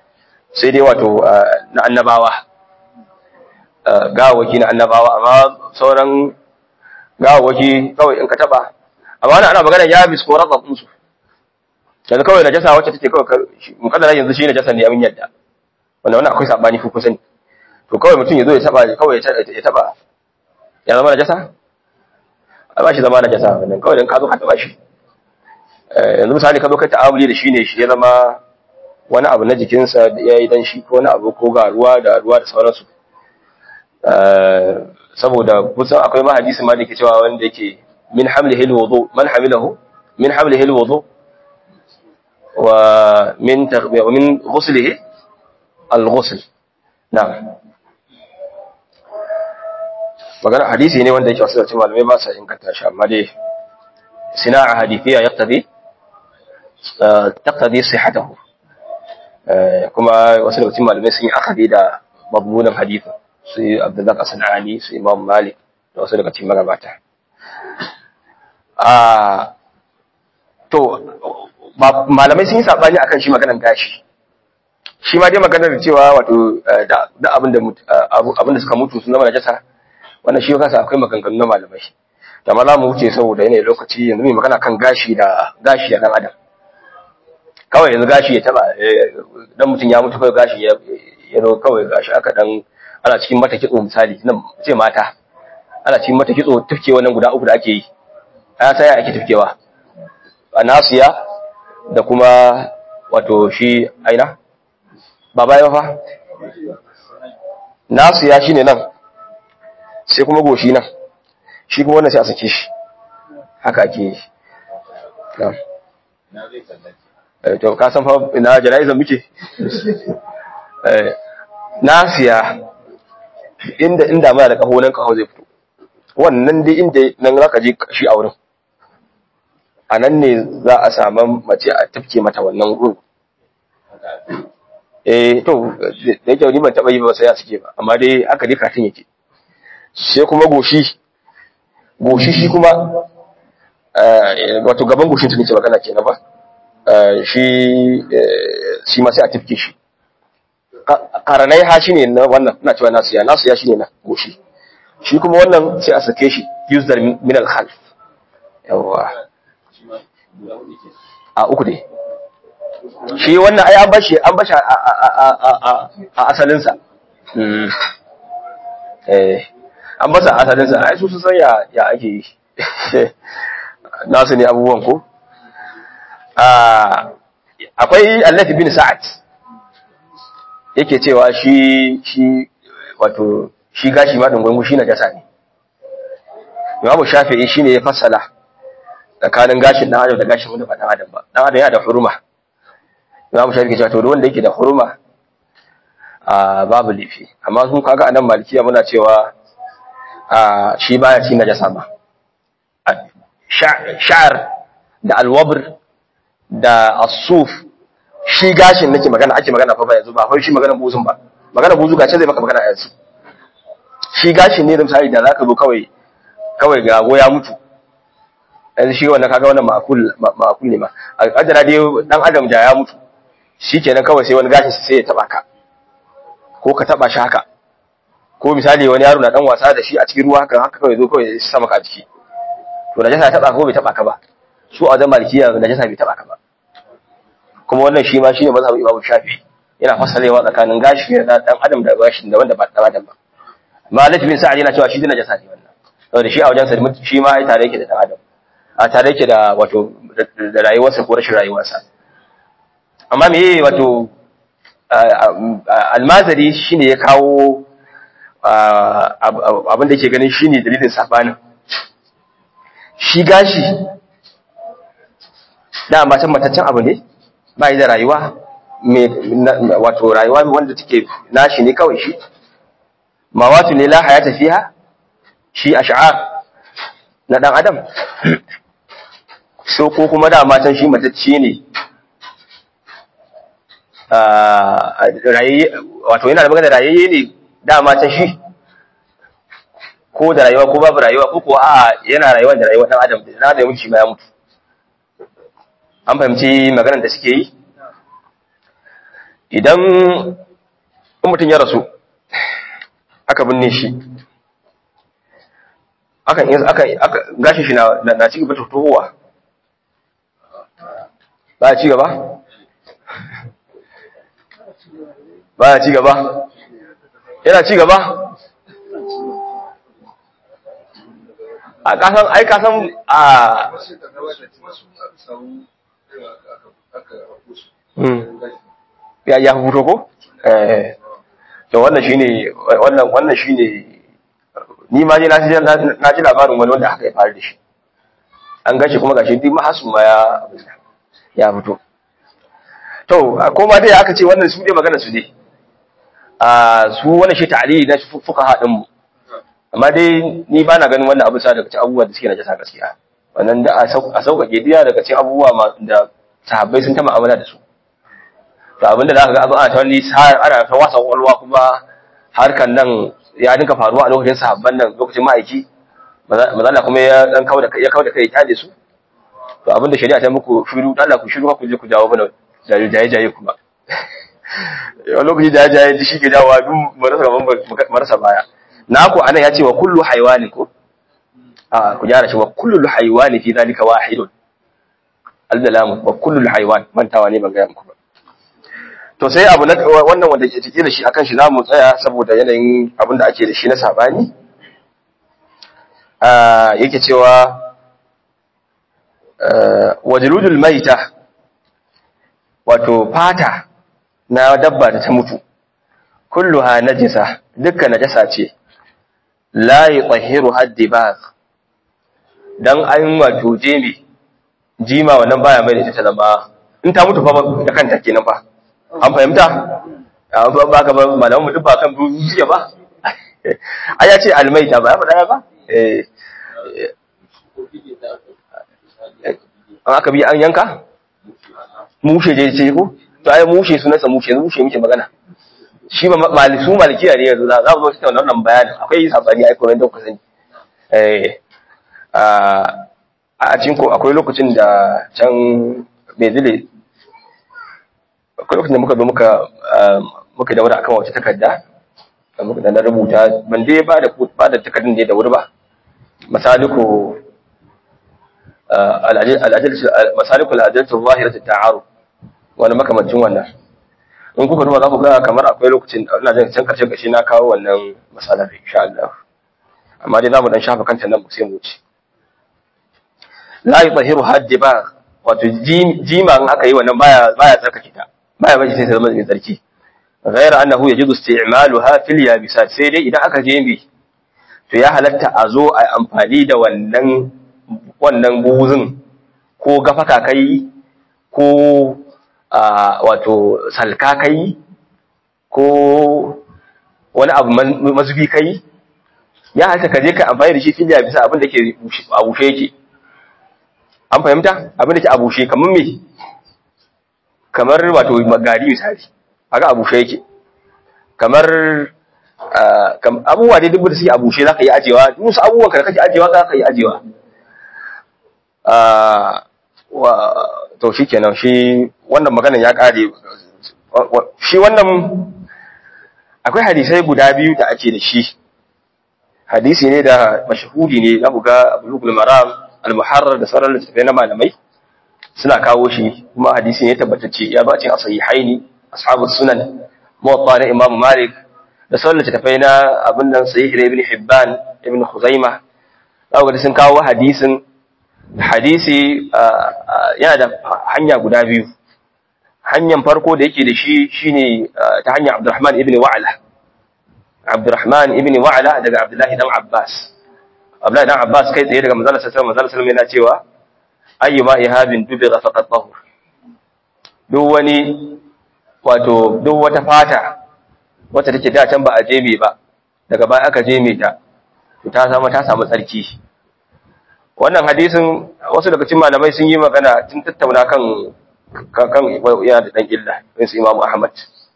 annabawa gawawaki na annabawa amma sauran gawawaki kawai in ka taba amma wannan ana magana ya bis ko razab musu yanzu kawai najasa wacce take kawai mukaddara yanzu shi najasa ne abin yadda wannan akwai sabani ku kusan to kawai mutum yazo ya taba kawai ya taba ya zama najasa a ba shi zama najasa wannan kawai dan ka zo ka taba shi yanzu misali ka zo ka ta'amuli da shi ne shi ya zama wani abu na jikinsa da ya yi dan shi ko wani abu ko ga ruwa da sauransu saboda kusan akwai ma hadisi ma da ke cewa wanda yake min hamlihi alwudu man hamilahu min hamlihi alwudu wa min ghuslihi alghusl na'am magana hadisi ne wanda yake wasu da malamai ba sa inganta shi amma dai sina'a hadithiya taqtadi sihhatahu kuma wasu daga cikin malamai sun yi akadi da mabbunan hadisi su Abdullah As-Sanani su Imam Malik da wasu daga cikin magabata to malamai sun yi sabani akan shi maganar gashi shi ma dai maganar cewa wato da abinda suka mutu sun zama najasa wannan shi kansa akwai maganganu na malamai amma za mu wuce saboda yanayin lokaci yanzu mai magana kan gashi da dan adam kawai yanzu gashi ya taba dan mutum ya mutu kawai gashi ya zo kawai gashi aka dan ana cikin mata kitso misali nan ce mata ana cikin mata kitso tufkewa nan guda uku da ake yi aya sai ake tufkewa anasiya da kuma wato shi aina baba ya fa nasiya shine nan sai kuma goshi nan shi kuma wannan sai a sake shi haka ake yi to ka san fa ina janaiza muke nasiya inda muna da kaho nan kaho zai fito wannan dai inda nan zaka je shi a wurin anan ne za a samu mace a tafke mata wannan ruwa to da yake ni ban taba yi ba sai ya suke ba amma dai haka dai katin yake sai kuma goshi shi kuma wato gaban goshin ta nake magana kenan ba shi ma sai a tafke shi karanai ha shine na wannan ina cewa nasiya shine na goshi shi kuma wannan sai a sake shi yuzdar min al-khalf yawa a uku dai shi wannan ai an bashi a asalin sa an basa asalin sa ai su san ya ake yi nasu ne abubuwan ko akwai Allah bin Sa'ad yake cewa shi wato shi gashi ma dangon shi na jasa ne Imam Shafi'i shine ya fassala tsakanin gashin dan adam da gashin wanda ba dan adam ba dan adam yana da huruma Imam Shafi'i ke cewa to wanda yake da huruma babu lifi amma sun kaga anan malikiya muna cewa shi baya ci najasa ma sha'ar da alwabr da asuf shi gashin nake magana ake magana fa ba yanzu ba fa shi magana buzun ba magana buzu gace zai maka magana yanzu shi gashin ne da misali da zaka zo kawai gago ya mutu yanzu shi wannan kaga wannan ma'akul ne ma a kadara dai dan adam da ya mutu shikenan kawai sai wani gashin sai ya taba ka ko ka taba shi haka ko misali wani yaro na dan wasa da shi a cikin ruwa haka kawai zo kawai sa maka a ciki to najasa ya taba ka ko bai taba ka ba su a wajen malikiya najasa bai taba ka ba kuma wannan shi ma shine mazhabin Imam Shafi'i yana fasalewa tsakanin gashi da dan adam da gashin da wanda ba dan adam ba Malik bin Sa'id yana cewa shi da najasa ne wannan saboda shi a wajen sa shi ma ai tare yake da dan adam a tare yake da wato da rayuwarsa ko rashin rayuwarsa amma me wato almazari shine ya kawo abin da yake ganin shine dalilin sabanin shi gashi da mataccen abu ne ba yi da rayuwa wato rayuwa wanda take nashi ne kawai shi mawatu ne la hayata fiha shi ash'ar na dan adam so ko kuma da matan shi matacce ne rayi wato yana da magana rayayye ne da matan shi ko da rayuwa ko babu rayuwa ko a yana rayuwa da rayuwa dan adam da ya mutu shi ma ya mutu an fahimci maganar da suke yi idan mutum ya rasu aka binne shi aka gashi shi na ci gaba tohowa ba ya ci gaba ba ya ci gaba yana ci gaba a kasan ya fito ko to wannan shine ni ma je na ji labarin wani wanda aka yi faru da shi an gashi kuma gashi duk mahasu ma ya fito to ko ma dai aka ce wannan su dai magana su ne su wannan shi ta'lili na fuqaha din mu amma dai ni ba na ganin wannan abu sa daga cikin abubuwa da suke najasa gaskiya wannan da a sauƙaƙe diya daga cikin abubuwa da sahabbai sun ta mu'amala da su to abinda za ka ga abu ana ta wani ana ta wasa kwalwa kuma harkan nan ya dinka faruwa a lokacin sahabban nan lokacin ma'aiki mazala kuma ya dan kauda kai ya kyale su to abinda shari'a ta muku shiru Allah ku shiru ku je ku jawo mana jaye kuma a lokacin jaye shi ke dawowa duk marasa baya naku anan ya ce wa kullu haywani ko ku gyara shi wa kullu haywani fi zalika wahidun al-dalam wa kullu haywan mantawa ne ban ga muku ba to sai abu wannan wanda ke cike da shi akan shi zamu tsaya saboda yanayin abin da ake da shi na sabani yake cewa wajludul maita wato fata na dabba da ta mutu kulluha najisa dukkan najasa ce la yutahhiru haddibag dan an wato jima wannan baya mai da ta zama in ta mutu fa da kanta kenan fa an fahimta ba ka ba malamu duk ba kan zuciya ba ai ya ce almaita ba ya faɗa ba an aka bi an yanka mushe je ce ko to ai mushe sunansa mushe muke magana shi ba su malikiya ne yanzu za mu zo cikin wannan bayanin akwai sabani ai ko yanda ku sani a cikin ko akwai lokacin da can Bezile akwai lokacin da muka zo muka daura akan wata takarda muka da na rubuta ban dai ba da takardun da wuri ba masaliku masaliku al-adillatu zahiratu at-ta'aruf wani makamancin wannan in kuka duba za ku ga kamar akwai lokacin ina jin can karshe gashi na kawo wannan masalar insha Allah amma dai zamu dan shafa kanta nan sai mu ci la yutahiru haddiba wato jima in aka yi wannan baya tsarkake ta baya bace sai ta zama mai tsarki ghayra annahu yajuzu isti'maluha fil yabisat sai dai idan aka je bi to ya halatta a zo a amfani da wannan buzun ko gafaka kai ko wato salka kai ko wani abu mazubi kai ya halatta ka je ka amfani da shi fil yabisat abin da ke a bushe yake an fahimta abin da ke a bushe kamar me kamar wato gari misali aga abu shi yake kamar kam abubuwa dai duk da suke a bushe zaka yi ajewa, duk wasu abubuwan da kake ajewa zaka yi ajewa. To shikenan, shi wannan maganar ya kare. Shi wannan akwai hadisai guda biyu da ake da shi. Hadisi ne da mashhuri ne, za ku ga Bulughul Maram, Al-Muharrar da sauran littattafai na malamai suna kawo shi, kuma hadisi ne tabbatacce, ya ba cin as-sahihaini, ashabus sunan, muwatta na Imam Malik da sauran littattafai na abin nan sahih Ibn Hibban, Ibn Khuzaimah. Za ku ga sun kawo hadisi yana da hanya guda biyu. Hanyar farko da yake da shi shine ta hanyar Abdurrahman ibn Wa'la. Abdurrahman ibn Wa'la daga Abdullahi dan Abbas. Abdullahi dan Abbas kai tsaye daga manzon sallallahu alaihi wasallam yana cewa ayyuma ihabin dubigha faqad tahur. Duk wata fata wacce take da can ba a jeme ba, daga baya aka jeme ta, to ta samu tsarki. Wannan hadisin wasu daga cikin malamai sun yi magana, tun tattauna kan yana da dan illa, irin su Imam Ahmad.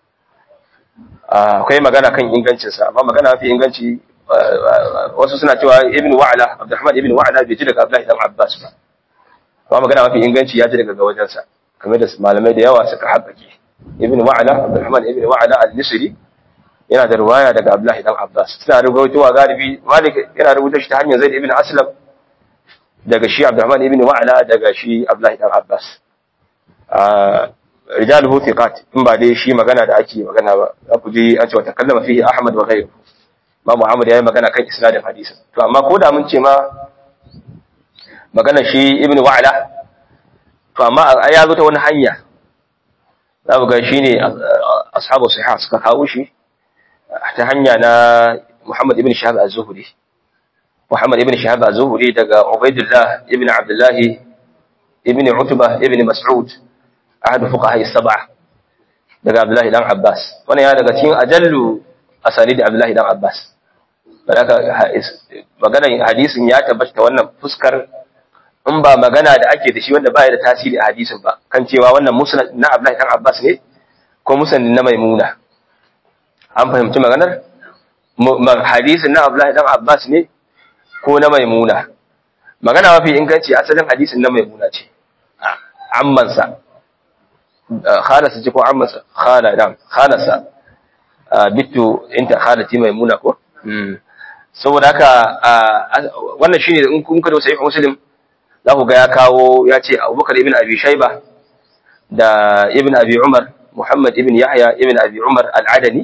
Akwai magana kan ingancinsa, amma magana mafi inganci wasu suna cewa Abdurrahman ibn Wa'la bai ji daga Abdullahi dan Abbas ba. Amma magana mafi inganci ya ji daga wajensa, kamar da malamai da yawa suka haƙƙaƙe. Abdurrahman ibn Wa'la al-Misri yana da riwaya daga Abdullahi dan Abbas. Suna rubutuwa galibi, Malik yana rubuta shi ta hanyar Zaid ibn Aslam daga shi Abdurrahman ibn Wa'la daga shi Abdullahi dan Abbas. Rijaluhu thiqat, in ba dai shi magana da ake magana ba, za ku ji an ce wa takallama fihi Ahmad wa ghayruhu. Ba Muhammad yayi magana kan isnadin hadisin. To amma ko da mun ce ma magana shi ibn Wa'la, to amma ya zo ta wani hanya. Za ku ga shine ashabu sahih suka kawo shi ta hanya na Muhammad ibn Shihab az-Zuhri. Muhammad ibn Shihab az-Zuhri daga Ubaydullah ibn Abdullah ibn Utbah ibn Mas'ud, ahadu fuqaha as-sab'a, daga Abdullah dan Abbas. Wannan ya daga cikin ajallu asanid Abdullah dan Abbas. Baraka maganar hadisin ya tabbata wannan fuskar, in ba magana da ake da shi wanda baya da tasiri a hadisin ba, kan cewa wannan musnad na Abdullah dan Abbas ne ko musnad na Maimuna. An fahimci maganar? Hadisin na Abdullah dan Abbas ne ko na Maimuna. Magana mafi inganci asalin hadisin na Maimuna ce. Ammansa. Khalasa ce ko ammansa? Khalasa. Bitu inta khalati Maimuna ko? Saboda haka wannan shine in kun kada sahih Muslim za ku ga ya kawo, ya ce Abubakar ibn Abi Shayba da ibn Abi Umar, Muhammad ibn Yahya ibn Abi Umar al-Adani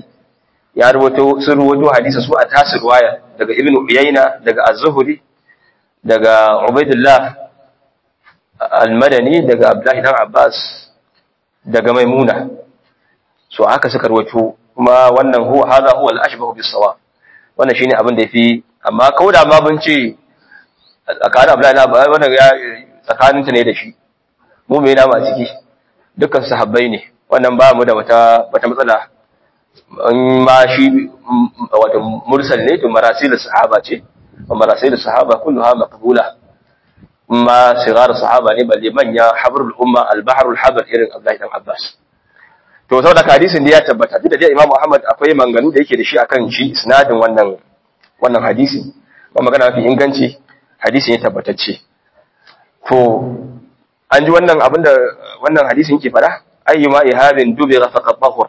sun ruwato hadisi su a tasir waya daga Ibn Uyayna, daga Az-Zuhri, daga Ubaydullah al-Madani, daga Abdullah ibn Abbas, daga Maimuna. So haka suka ruwato, kuma wannan huwa al-ashbahu bis-sawab. Wannan shine abin da yafi, amma kauda ma mun ce tsakanin Abdullah ibn Abbas wannan ya tsakaninta ne da shi. Mu me yana ma ciki? Dukkan sahabbai ne. Wannan ba mu da wata matsala. In ma shi wato mursal ne, to marasilus sahaba ce, wa marasilus sahaba kulluha maqbula. Ma sigar sahaba ne, balle manya habrul umma al-bahrul habr irin Abdullah ibn Abbas. To saboda hadisin da ya tabbata, duk da dai Imam Ahmad akwai manganu da yake da shi akan shi isnadin wannan hadisi, ba magana mafi inganci, hadisi ne tabbatacce. To an ji wannan abinda wannan hadisin yake fada, ayyuma ihabin dubigha faqad tahur.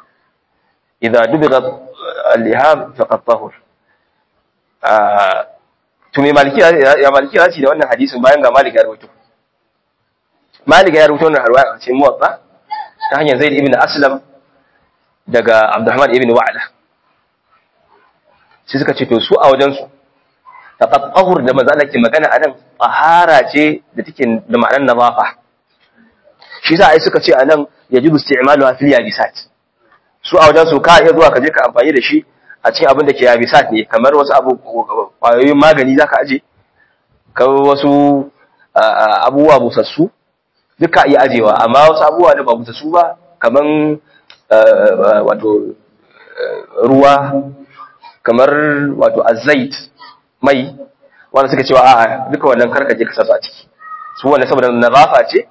Idza dubigha al-ihab faqad tahur. To me maliki ya ce da wannan hadisin bayan ga Malik ya rawaito. Malik ya rawaito wannan riwaya ce muwatta ta hanyar Zaid ibn Aslam daga Abdurrahman ibn Wa'la. Sai suka ce to su a wajen su faqad tahur da manzo Allah ke magana anan tahara ce da take da ma'anar nazafa. Shi sa ai suka ce anan yajibu isti'maluha fil yabisat. Su a wajen su ka iya zuwa ka je ka amfani da shi a cikin abin da ke yabisat ne, kamar wasu kwayoyin magani zaka aje, kawai wasu abubuwa busassu duka iya ajewa, amma wasu abubuwa da ba busassu ba, kaman wato ruwa, kamar wato azait, mai, wanda suka cewa a'a duka wannan karkaje ka sasu a ciki. Su wannan saboda nazafa ce,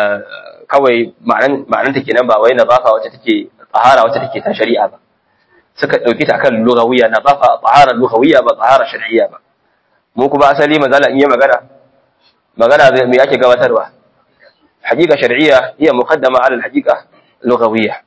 kawai ma'ananta kenan, ba wai nazafa wacce take tsahara wacce take ta shari'a ba. suka dauki ta akan lughawiyya na ba tahara lughawiyya ba tahara shar'iyya ba mu kuma asali mazala in yi magana zai me yake gabatarwa haqiqa shar'iyya hiya muqaddama ala al-haqiqa lughawiyya.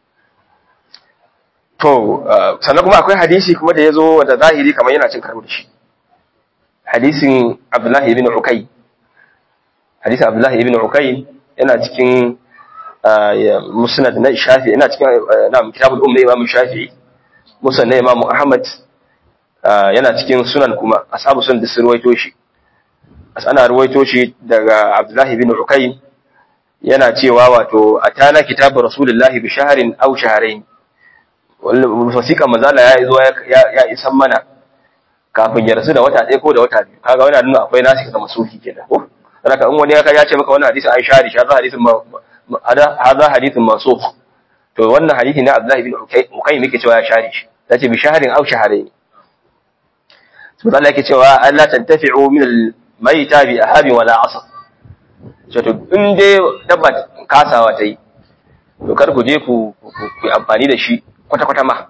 To sannan kuma akwai hadisi kuma da yazo wanda zahiri kamar yana cin karo da shi, hadisin Abdullah ibn Ukay. Hadisin Abdullah ibn Ukay yana cikin musnad na Shafi'i, yana cikin kitabul na Imam Shafi'i, musnad na Imam Ahmad, yana cikin sunan kuma ashabu sunan da sun ruwaito shi. Ana ruwaito shi daga Abdullah ibn Ukay yana cewa wato atana kitabu Rasulullahi bi shahrin aw shahrayn, wasiƙa mazala ya zo ya isan mana kafin ya rasu da wata ɗaya ko da wata biyu. Kaga wannan nuna akwai nasi da masuki kenan ko saboda in wani ya ce maka wannan hadisi an share shi, hadha hadithun mansukh, to wannan hadisi na Abdullah ibn Ukay muke cewa ya share shi, yace bi shahrin aw shahrayn. Subhanahu Allah yake cewa Allah tantafi'u min al-mayta bi ahabin wala asab, to in dai dabba kasawa ta yi to kar ku je ku amfani da shi kwata-kwata ma,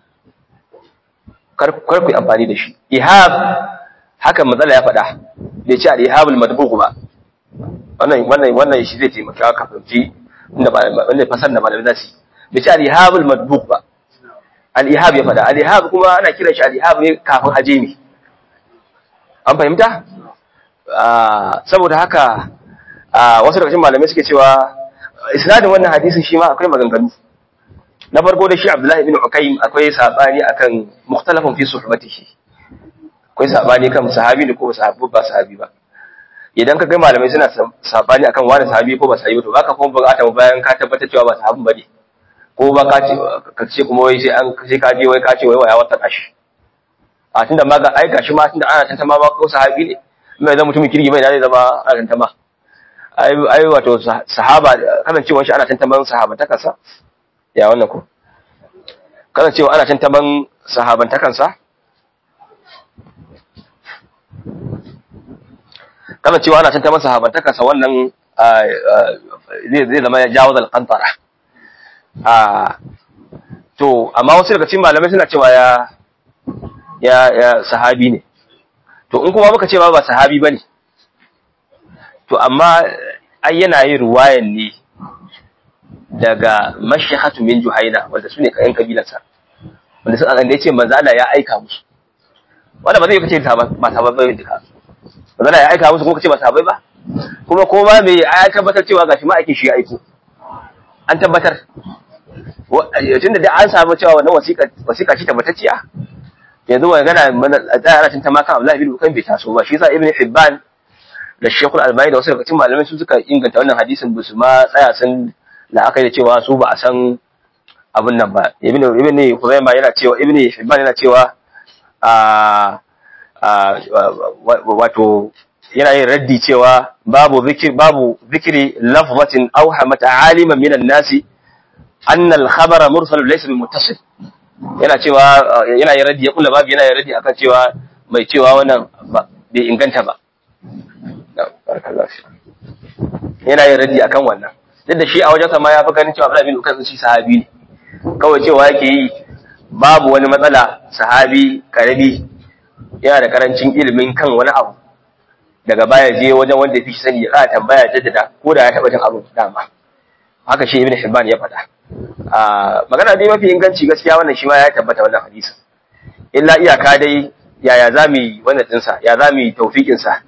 kar ku amfani da shi. Ihab haka matsala ya faɗa, bai ce al-ihabul madbugh ba. Wannan shi zai taimaka ka fahimci inda fasar da malamai za su yi. Bai ce al-ihabul madbugh ba, al-ihab ya faɗa. Al-ihab kuma ana kiran shi al-ihab ne kafin aje ne, an fahimta? Saboda haka wasu daga cikin malamai suke cewa isnadin wannan hadisin shi ma akwai maganganu. Na farko da shi Abdullahi ibn Ukaym akwai sabani akan mukhtalafun fi suhbatihi, akwai sabani kan sahabi ne ko ba sahabi ba. Idan ka ga malamai suna sabani akan wani sahabi ko ba sahabi to baka kuma bukata bayan ka tabbatar cewa ba sahabin bane, ko ba ka ce kuma wai sai ka je wai ka ce wai ya wata kashi. A tunda ma ga ai gashi ma tunda ana tantama ba ko sahabi ne, mai zama mutumin kirgi bai da zai zama ana tantama. Ai wato sahaba kasancewar shi ana tantaman sahabatakarsa, ya wannan ko kasancewa ana tantaman sahabantakansa, kasancewa ana tantaman sahabantakansa wannan zai zama ya jawo al-qantara. To amma wasu daga cikin malamai suna cewa ya sahabi ne. To in kuma muka ce ba sahabi bane, to amma ai yana yin ruwayan ne daga mashahatu min Juhaina, wanda su ne kayan kabilarsa, wanda sun an da yace manzo Allah ya aika musu. Wanda ba zai kace ba sahabbai duka. Manzo Allah ya aika musu ko kace ba sahabbai ba? Kuma ko ma me ai tabbatar cewa gashi ma aikin shi ya aiko. An tabbatar. Tunda da an samu cewa wannan wasiƙa ce tabbatacciya. Yanzu magana ana tunta ma kan Abdullah ibn Ukay bai taso ba. Shi yasa Ibn Hibban da Sheikh Al-Albani da wasu daga cikin malamai su suka inganta wannan hadisin, ba su ma tsaya sun la'akari da cewa su ba a san abin nan ba. Ibn Khuzaimah yana cewa, Ibn Hibban yana cewa wato yana yin raddi cewa babu zikri lafzatin awhamat aliman minan nasi anna al-khabara mursal laysa bi muttasil. Yana cewa yana yin raddi, ya kula babu yana yin raddi akan cewa mai cewa wannan bai inganta ba. Yana yin raddi akan wannan, duk da shi a wajensa ma ya fi ganin cewa Abdullah bin Ukay shi sahabi ne, kawai cewa yake yi babu wani matsala sahabi karabi yana da karancin ilimin kan wani abu, daga baya je wajen wanda ya fi shi sani ya tambaya jaddada ko da ya taɓa jin abu dama. Haka shi Ibn Hibban ya faɗa. Magana dai mafi inganci gaskiya wannan shi ma ya tabbata wannan hadisin, illa iyaka dai yaya za mu yi wannan ɗinsa, ya za mu yi taufiƙinsa.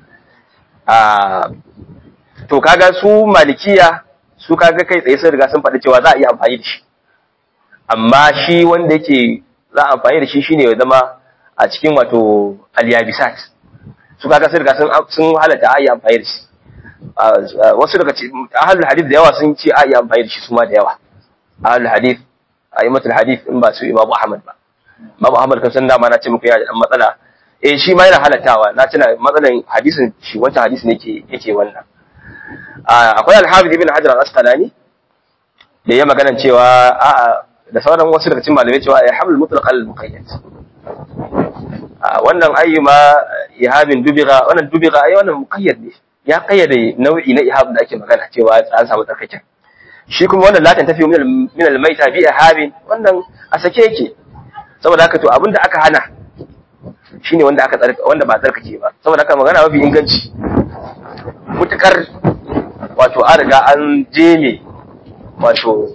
To kaga su malikiya su kaga kai tsaye sun riga sun faɗi cewa za a iya amfani da shi, amma shi wanda yake za a amfani da shi shine ya zama a cikin wato al-yabisat. Su kaga sun riga sun halatta a iya amfani da shi. Wasu daga ahlul hadith da yawa sun ce a iya amfani da shi su ma da yawa. Ahlul hadith, a'immatul hadith in ba su Imam Ahmad ba. Imam Ahmad kan san dama na ce muku yana da matsala. Shi ma yana halattawa, na tuna matsalan hadisin shi, wancan hadisin yake wannan. Akwai al-Hafiz ibn Hajar al-Asqalani da ya magana cewa da sauran wasu daga cikin malamai cewa ya hamul mutlaq al-muqayyad. Wannan ayyuma ihabin dubiga, wannan dubiga ai wannan muqayyad ne, ya kayyade nau'i na ihab da ake magana cewa an samu tsarkaken. Shi kuma wannan latan tafi min al-maita bi ihabin, wannan a sake yake. saboda haka to abinda aka hana shine wanda ba tsarkake ba, saboda haka magana mafi inganci mutukar wato an riga an jeme wato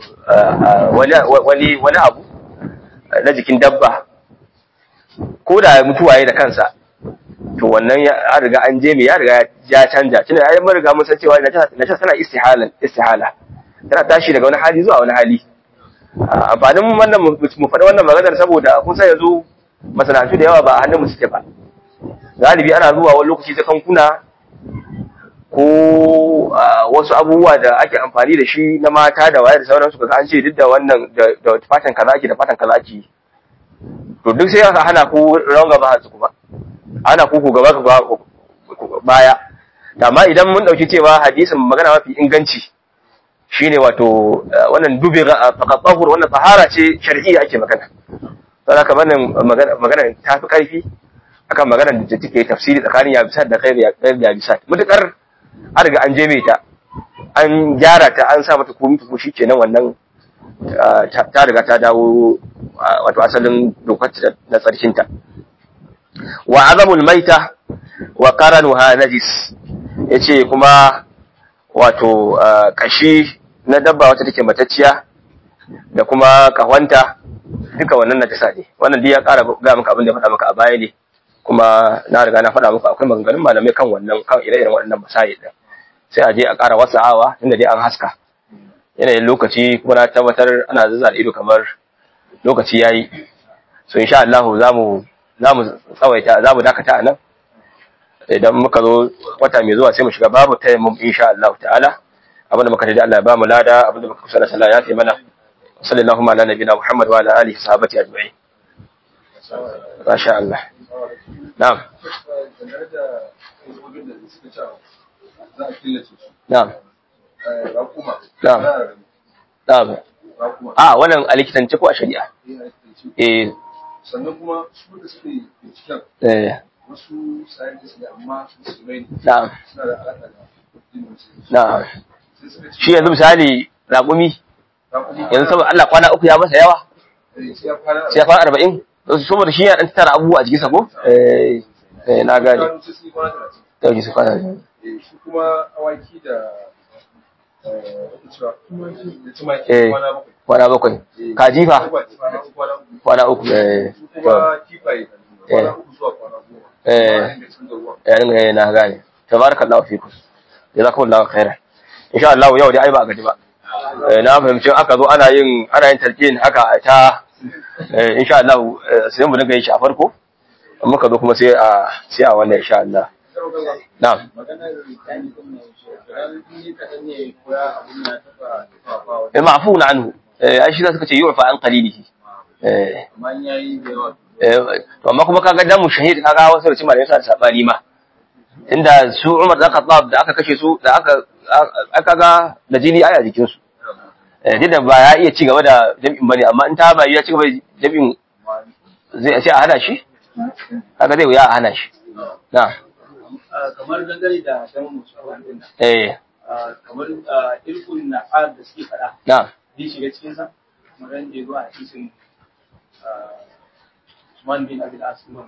wani abu na jikin dabba ko da mutuwa yayi da kansa, to wannan ya riga an jeme ya riga ya canja, tunda ai mun riga mun san cewa najasa tana istihala tana tashi daga wani hali zuwa wani hali. Amfanin wannan mu faɗi wannan maganar saboda kun san yanzu masana'antu da yawa ba a hannun mu suke ba, galibi ana zuwa wani lokaci ta kankuna ko wasu abubuwa da ake amfani da shi na mata da waye da sauransu, kaga an ce duk da wannan da fatan kaza ake da fatan kaza ake, to duk sai aka hana ku ranga ba hatsu kuma ana ku gaba baya. Amma idan mun dauki cewa hadisin magana mafi inganci shine wato wannan dubira faqat tahur, wannan tahara ce shar'iyya ake magana, saboda haka wannan magana ta fi karfi akan magana da take tafsiri tsakanin yabisat da ghairi yabisat. Mutakar an riga an jeme ta, an gyara ta, an sa mata komai to shikenan wannan ta riga ta dawo wato asalin dokar na tsarkin ta. Wa azamul maita wa qaranuha najis, yace kuma wato kashi na dabba wacce take matacciya da kuma kahwanta duka wannan najasa ne. Wannan dai ya ƙara ga maka abin da faɗa maka a baya ne, kuma na riga na faɗa muku akwai maganganun malamai kan wannan, kan ire-iren waɗannan masail din. Sai a je a ƙara wasa'awa inda dai an haska yanayin lokaci, kuma na tabbatar ana zazzara ido kamar lokaci yayi, so insha Allah zamu tsawaita, zamu dakata a nan. Idan muka zo wata mai zuwa sai mu shiga babu tayammum insha Allah ta'ala. Abinda muka tada Allah ya ba mu lada, abinda muka kusa da sallah ya fi mana. Sallallahu ala nabiyina Muhammad wa ala alihi sahabati ajma'in. Masha Allah. Na'am. Na'am. Na'am. Na'am. Wannan a likitance ko a shari'a? Sannan kuma su da suke binciken wasu scientists da amma musulmai na'am suna da alaƙa da addinin musulunci. na'am shi yanzu misali raƙumi yanzu saboda Allah kwana uku ya masa yawa sai ya kwana 40 saboda shi ya dan tara abubuwa a jikin sa ko na gane to ji su kwana shi kuma awaki da tumaki kwana bakwai kaji fa kwana uku kuma kifaye kwana uku zuwa kwana goma na gane tabarakallahu fikum jazakumullahu khairan insha Allah yau dai ai ba gaji ba na fahimci aka zo ana yin talqin haka ta insha Allah sai mu dinga yin shi a farko muka zo kuma sai a wannan insha Allah na'am ma'fun anhu ai shi suka ce yu'fa an qalilihi to amma kuma kaga dan mushahid kaga wasu da malamai suna sabani ma inda su Umar da Khattab da aka kashe su da aka ga da jini aya jikin su da ba ya iya ci gaba da jami'in bane, amma in ta bayi ya ci gaba da jami'in zai sai a hana shi kaga zai wuya a hana shi na kamar dangane da dan musulman din kamar irkun na'ar da suke fada na zai shiga cikin sa kamar da zuwa hadisin Usman bin Abi al-Asma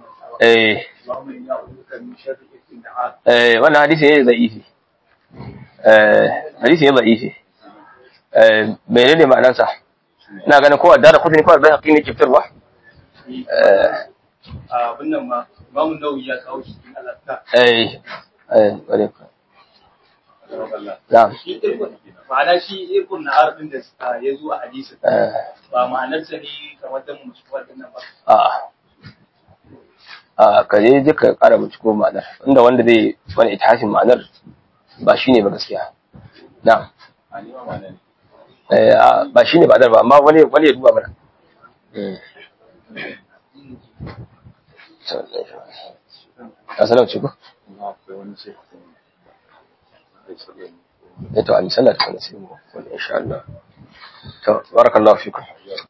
wannan hadisi ne da'ifi hadisi ne da'ifi menene ma'anarsa ina ganin ko da kudin ko da haƙi ne ke fitarwa abin nan ma Imam Nawawi ya kawo shi cikin al-Azkar bare ka na'am ma'ana shi irkun na'ar din da ya zo a hadisi ba ma'anarsa ne kamar dan musulman din nan ba ka je duka ƙara binciko ma'anar inda wanda zai wani itashin ma'anar ba shi ne ba gaskiya na ba shi ne ma'anar ba, amma wani ya duba mana a sanar ce ko? to a misalar ta nasi mu wani insha Allah to barakallahu fikum